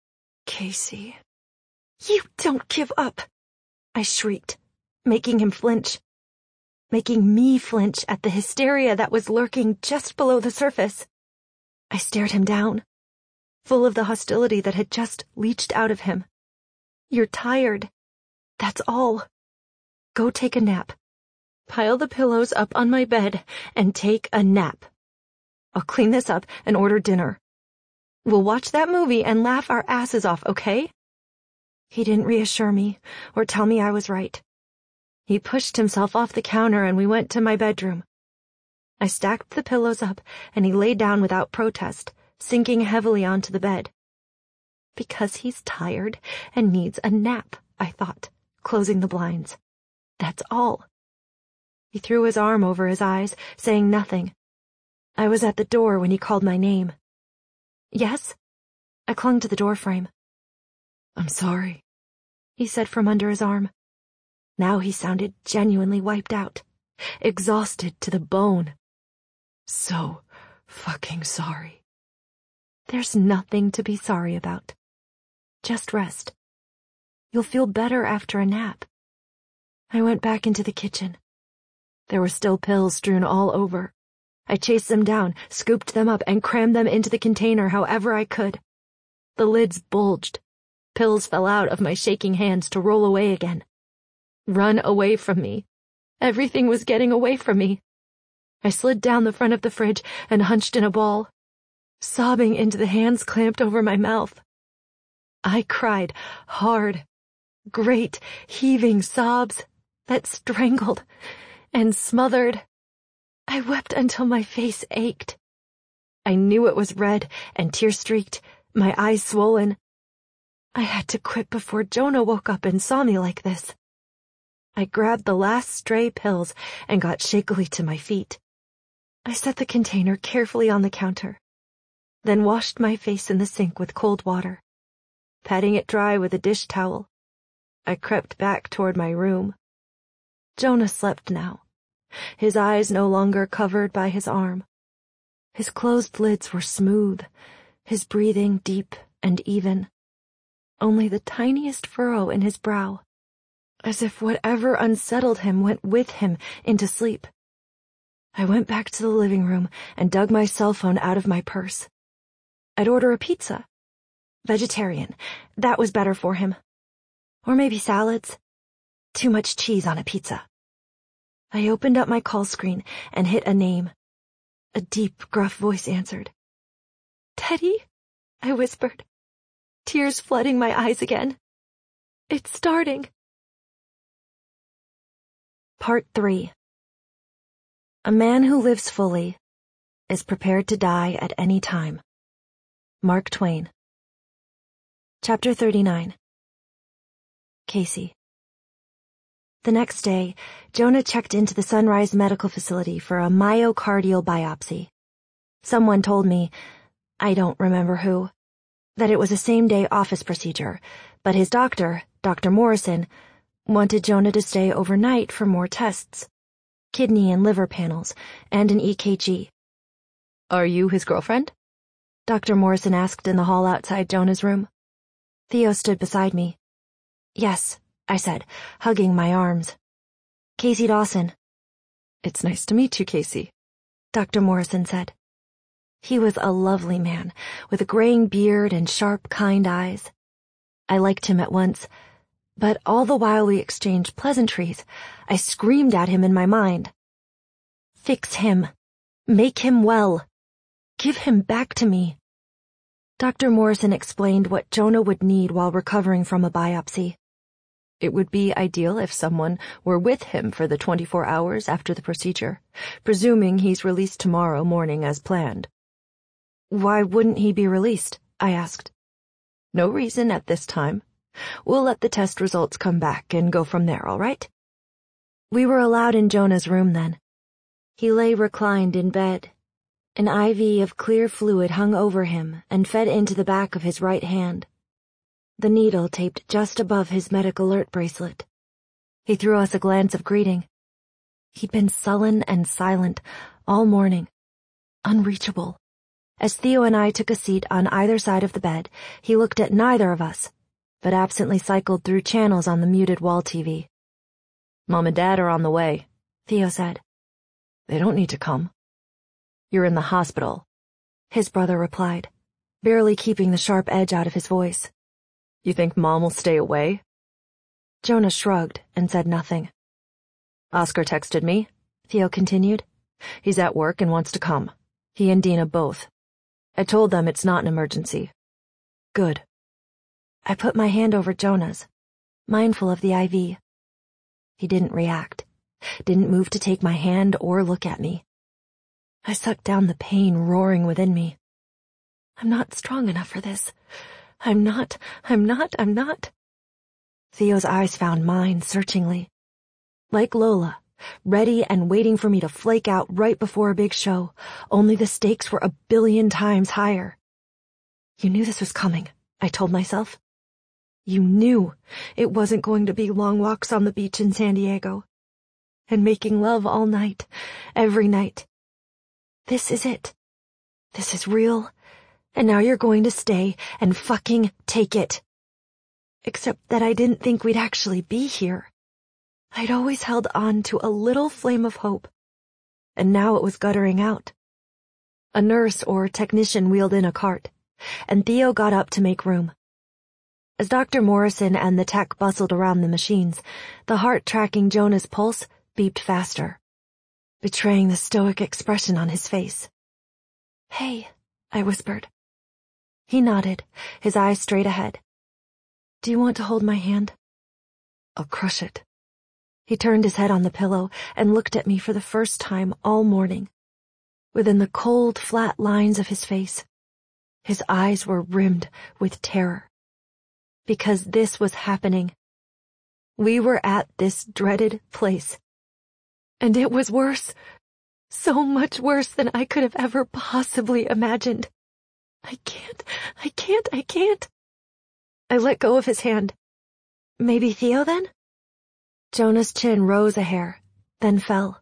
Casey. You don't give up, I shrieked, making him flinch. Making me flinch at the hysteria that was lurking just below the surface. I stared him down, full of the hostility that had just leached out of him. You're tired. That's all. Go take a nap. Pile the pillows up on my bed and take a nap. I'll clean this up and order dinner. We'll watch that movie and laugh our asses off, okay? He didn't reassure me or tell me I was right. He pushed himself off the counter and we went to my bedroom. I stacked the pillows up and he lay down without protest, sinking heavily onto the bed. Because he's tired and needs a nap, I thought, closing the blinds. That's all. He threw his arm over his eyes, saying nothing. I was at the door when he called my name. Yes? I clung to the doorframe. I'm sorry, he said from under his arm. Now he sounded genuinely wiped out, exhausted to the bone. So fucking sorry. There's nothing to be sorry about. Just rest. You'll feel better after a nap. I went back into the kitchen. There were still pills strewn all over. I chased them down, scooped them up, and crammed them into the container however I could. The lids bulged. Pills fell out of my shaking hands to roll away again. Run away from me. Everything was getting away from me. I slid down the front of the fridge and hunched in a ball, sobbing into the hands clamped over my mouth. I cried hard, great, heaving sobs that strangled and smothered. I wept until my face ached. I knew it was red and tear-streaked, my eyes swollen. I had to quit before Jonah woke up and saw me like this. I grabbed the last stray pills and got shakily to my feet. I set the container carefully on the counter, then washed my face in the sink with cold water. Patting it dry with a dish towel, I crept back toward my room. Jonah slept now, his eyes no longer covered by his arm. His closed lids were smooth, his breathing deep and even. Only the tiniest furrow in his brow, as if whatever unsettled him went with him into sleep. I went back to the living room and dug my cell phone out of my purse. I'd order a pizza. Vegetarian. That was better for him. Or maybe salads. Too much cheese on a pizza. I opened up my call screen and hit a name. A deep, gruff voice answered. "Teddy?" I whispered, tears flooding my eyes again. "It's starting." Part three. A man who lives fully is prepared to die at any time. Mark Twain. Chapter thirty-nine. Casey. The next day, Jonah checked into the Sunrise Medical Facility for a myocardial biopsy. Someone told me, I don't remember who, that it was a same-day office procedure, but his doctor, Doctor Morrison, wanted Jonah to stay overnight for more tests. Kidney and liver panels, and an E K G. "Are you his girlfriend?" Doctor Morrison asked in the hall outside Jonah's room. Theo stood beside me. "Yes," I said, hugging my arms. "Casey Dawson." "It's nice to meet you, Casey," Doctor Morrison said. He was a lovely man, with a graying beard and sharp, kind eyes. I liked him at once, but all the while we exchanged pleasantries, I screamed at him in my mind. "Fix him. Make him well. Give him back to me." Doctor Morrison explained what Jonah would need while recovering from a biopsy. It would be ideal if someone were with him for the twenty-four hours after the procedure, presuming he's released tomorrow morning as planned. "Why wouldn't he be released?" I asked. "No reason at this time. We'll let the test results come back and go from there, all right?" We were allowed in Jonah's room then. He lay reclined in bed. An I V of clear fluid hung over him and fed into the back of his right hand. The needle taped just above his medic alert bracelet. He threw us a glance of greeting. He'd been sullen and silent all morning, unreachable. As Theo and I took a seat on either side of the bed, he looked at neither of us, but absently cycled through channels on the muted wall T V. "Mom and Dad are on the way," Theo said. "They don't need to come." "You're in the hospital," his brother replied, barely keeping the sharp edge out of his voice. "You think Mom will stay away?" Jonah shrugged and said nothing. "Oscar texted me," Theo continued. "He's at work and wants to come. He and Dina both. I told them it's not an emergency." "Good." I put my hand over Jonah's, mindful of the I V. He didn't react, didn't move to take my hand or look at me. I sucked down the pain roaring within me. I'm not strong enough for this. I'm not, I'm not, I'm not. Theo's eyes found mine searchingly. Like Lola, ready and waiting for me to flake out right before a big show, only the stakes were a billion times higher. You knew this was coming, I told myself. You knew it wasn't going to be long walks on the beach in San Diego. And making love all night, every night. This is it. This is real, and now you're going to stay and fucking take it. except that I didn't think we'd actually be here. I'd always held on to a little flame of hope, and now it was guttering out. A nurse or technician wheeled in a cart, and Theo got up to make room. As Doctor Morrison and the tech bustled around the machines, the heart tracking Jonah's pulse beeped faster, betraying the stoic expression on his face. "Hey," I whispered. He nodded, his eyes straight ahead. "Do you want to hold my hand?" "I'll crush it." He turned his head on the pillow and looked at me for the first time all morning. Within the cold, flat lines of his face, his eyes were rimmed with terror. Because this was happening. We were at this dreaded place. And it was worse. So much worse than I could have ever possibly imagined. I can't, I can't, I can't. I let go of his hand. "Maybe Theo, then?" Jonah's chin rose a hair, then fell.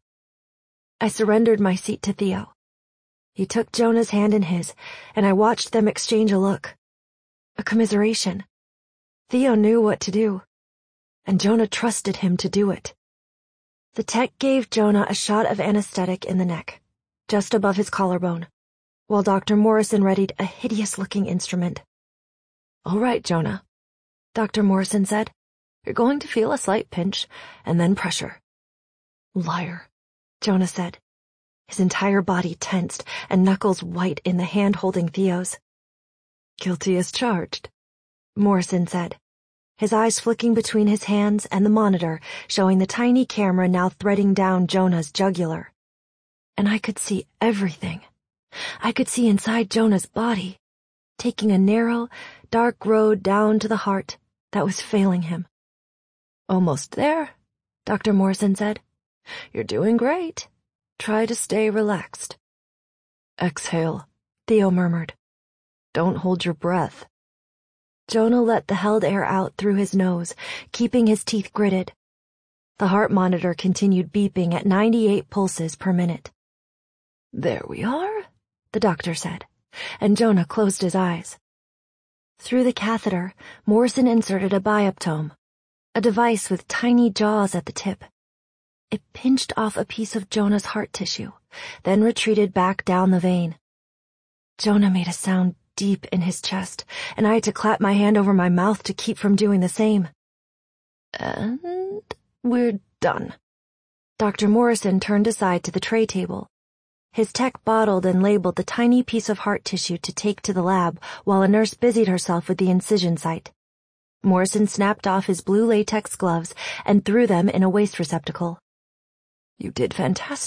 I surrendered my seat to Theo. He took Jonah's hand in his, and I watched them exchange a look. A commiseration. Theo knew what to do, and Jonah trusted him to do it. The tech gave Jonah a shot of anesthetic in the neck, just above his collarbone, while Doctor Morrison readied a hideous-looking instrument. "All right, Jonah," Doctor Morrison said. "You're going to feel a slight pinch, and then pressure." "Liar," Jonah said, his entire body tensed and knuckles white in the hand holding Theo's. "Guilty as charged," Morrison said, his eyes flicking between his hands and the monitor showing the tiny camera now threading down Jonah's jugular. And I could see everything. I could see inside Jonah's body, taking a narrow, dark road down to the heart that was failing him. "Almost there," Doctor Morrison said. "You're doing great. Try to stay relaxed." "Exhale," Theo murmured. "Don't hold your breath." Jonah let the held air out through his nose, keeping his teeth gritted. The heart monitor continued beeping at ninety-eight pulses per minute. "There we are," the doctor said, and Jonah closed his eyes. Through the catheter, Morrison inserted a bioptome, a device with tiny jaws at the tip. It pinched off a piece of Jonah's heart tissue, then retreated back down the vein. Jonah made a sound deep in his chest, and I had to clap my hand over my mouth to keep from doing the same. "And we're done." Doctor Morrison turned aside to the tray table. His tech bottled and labeled the tiny piece of heart tissue to take to the lab while a nurse busied herself with the incision site. Morrison snapped off his blue latex gloves and threw them in a waste receptacle. "You did fantastic."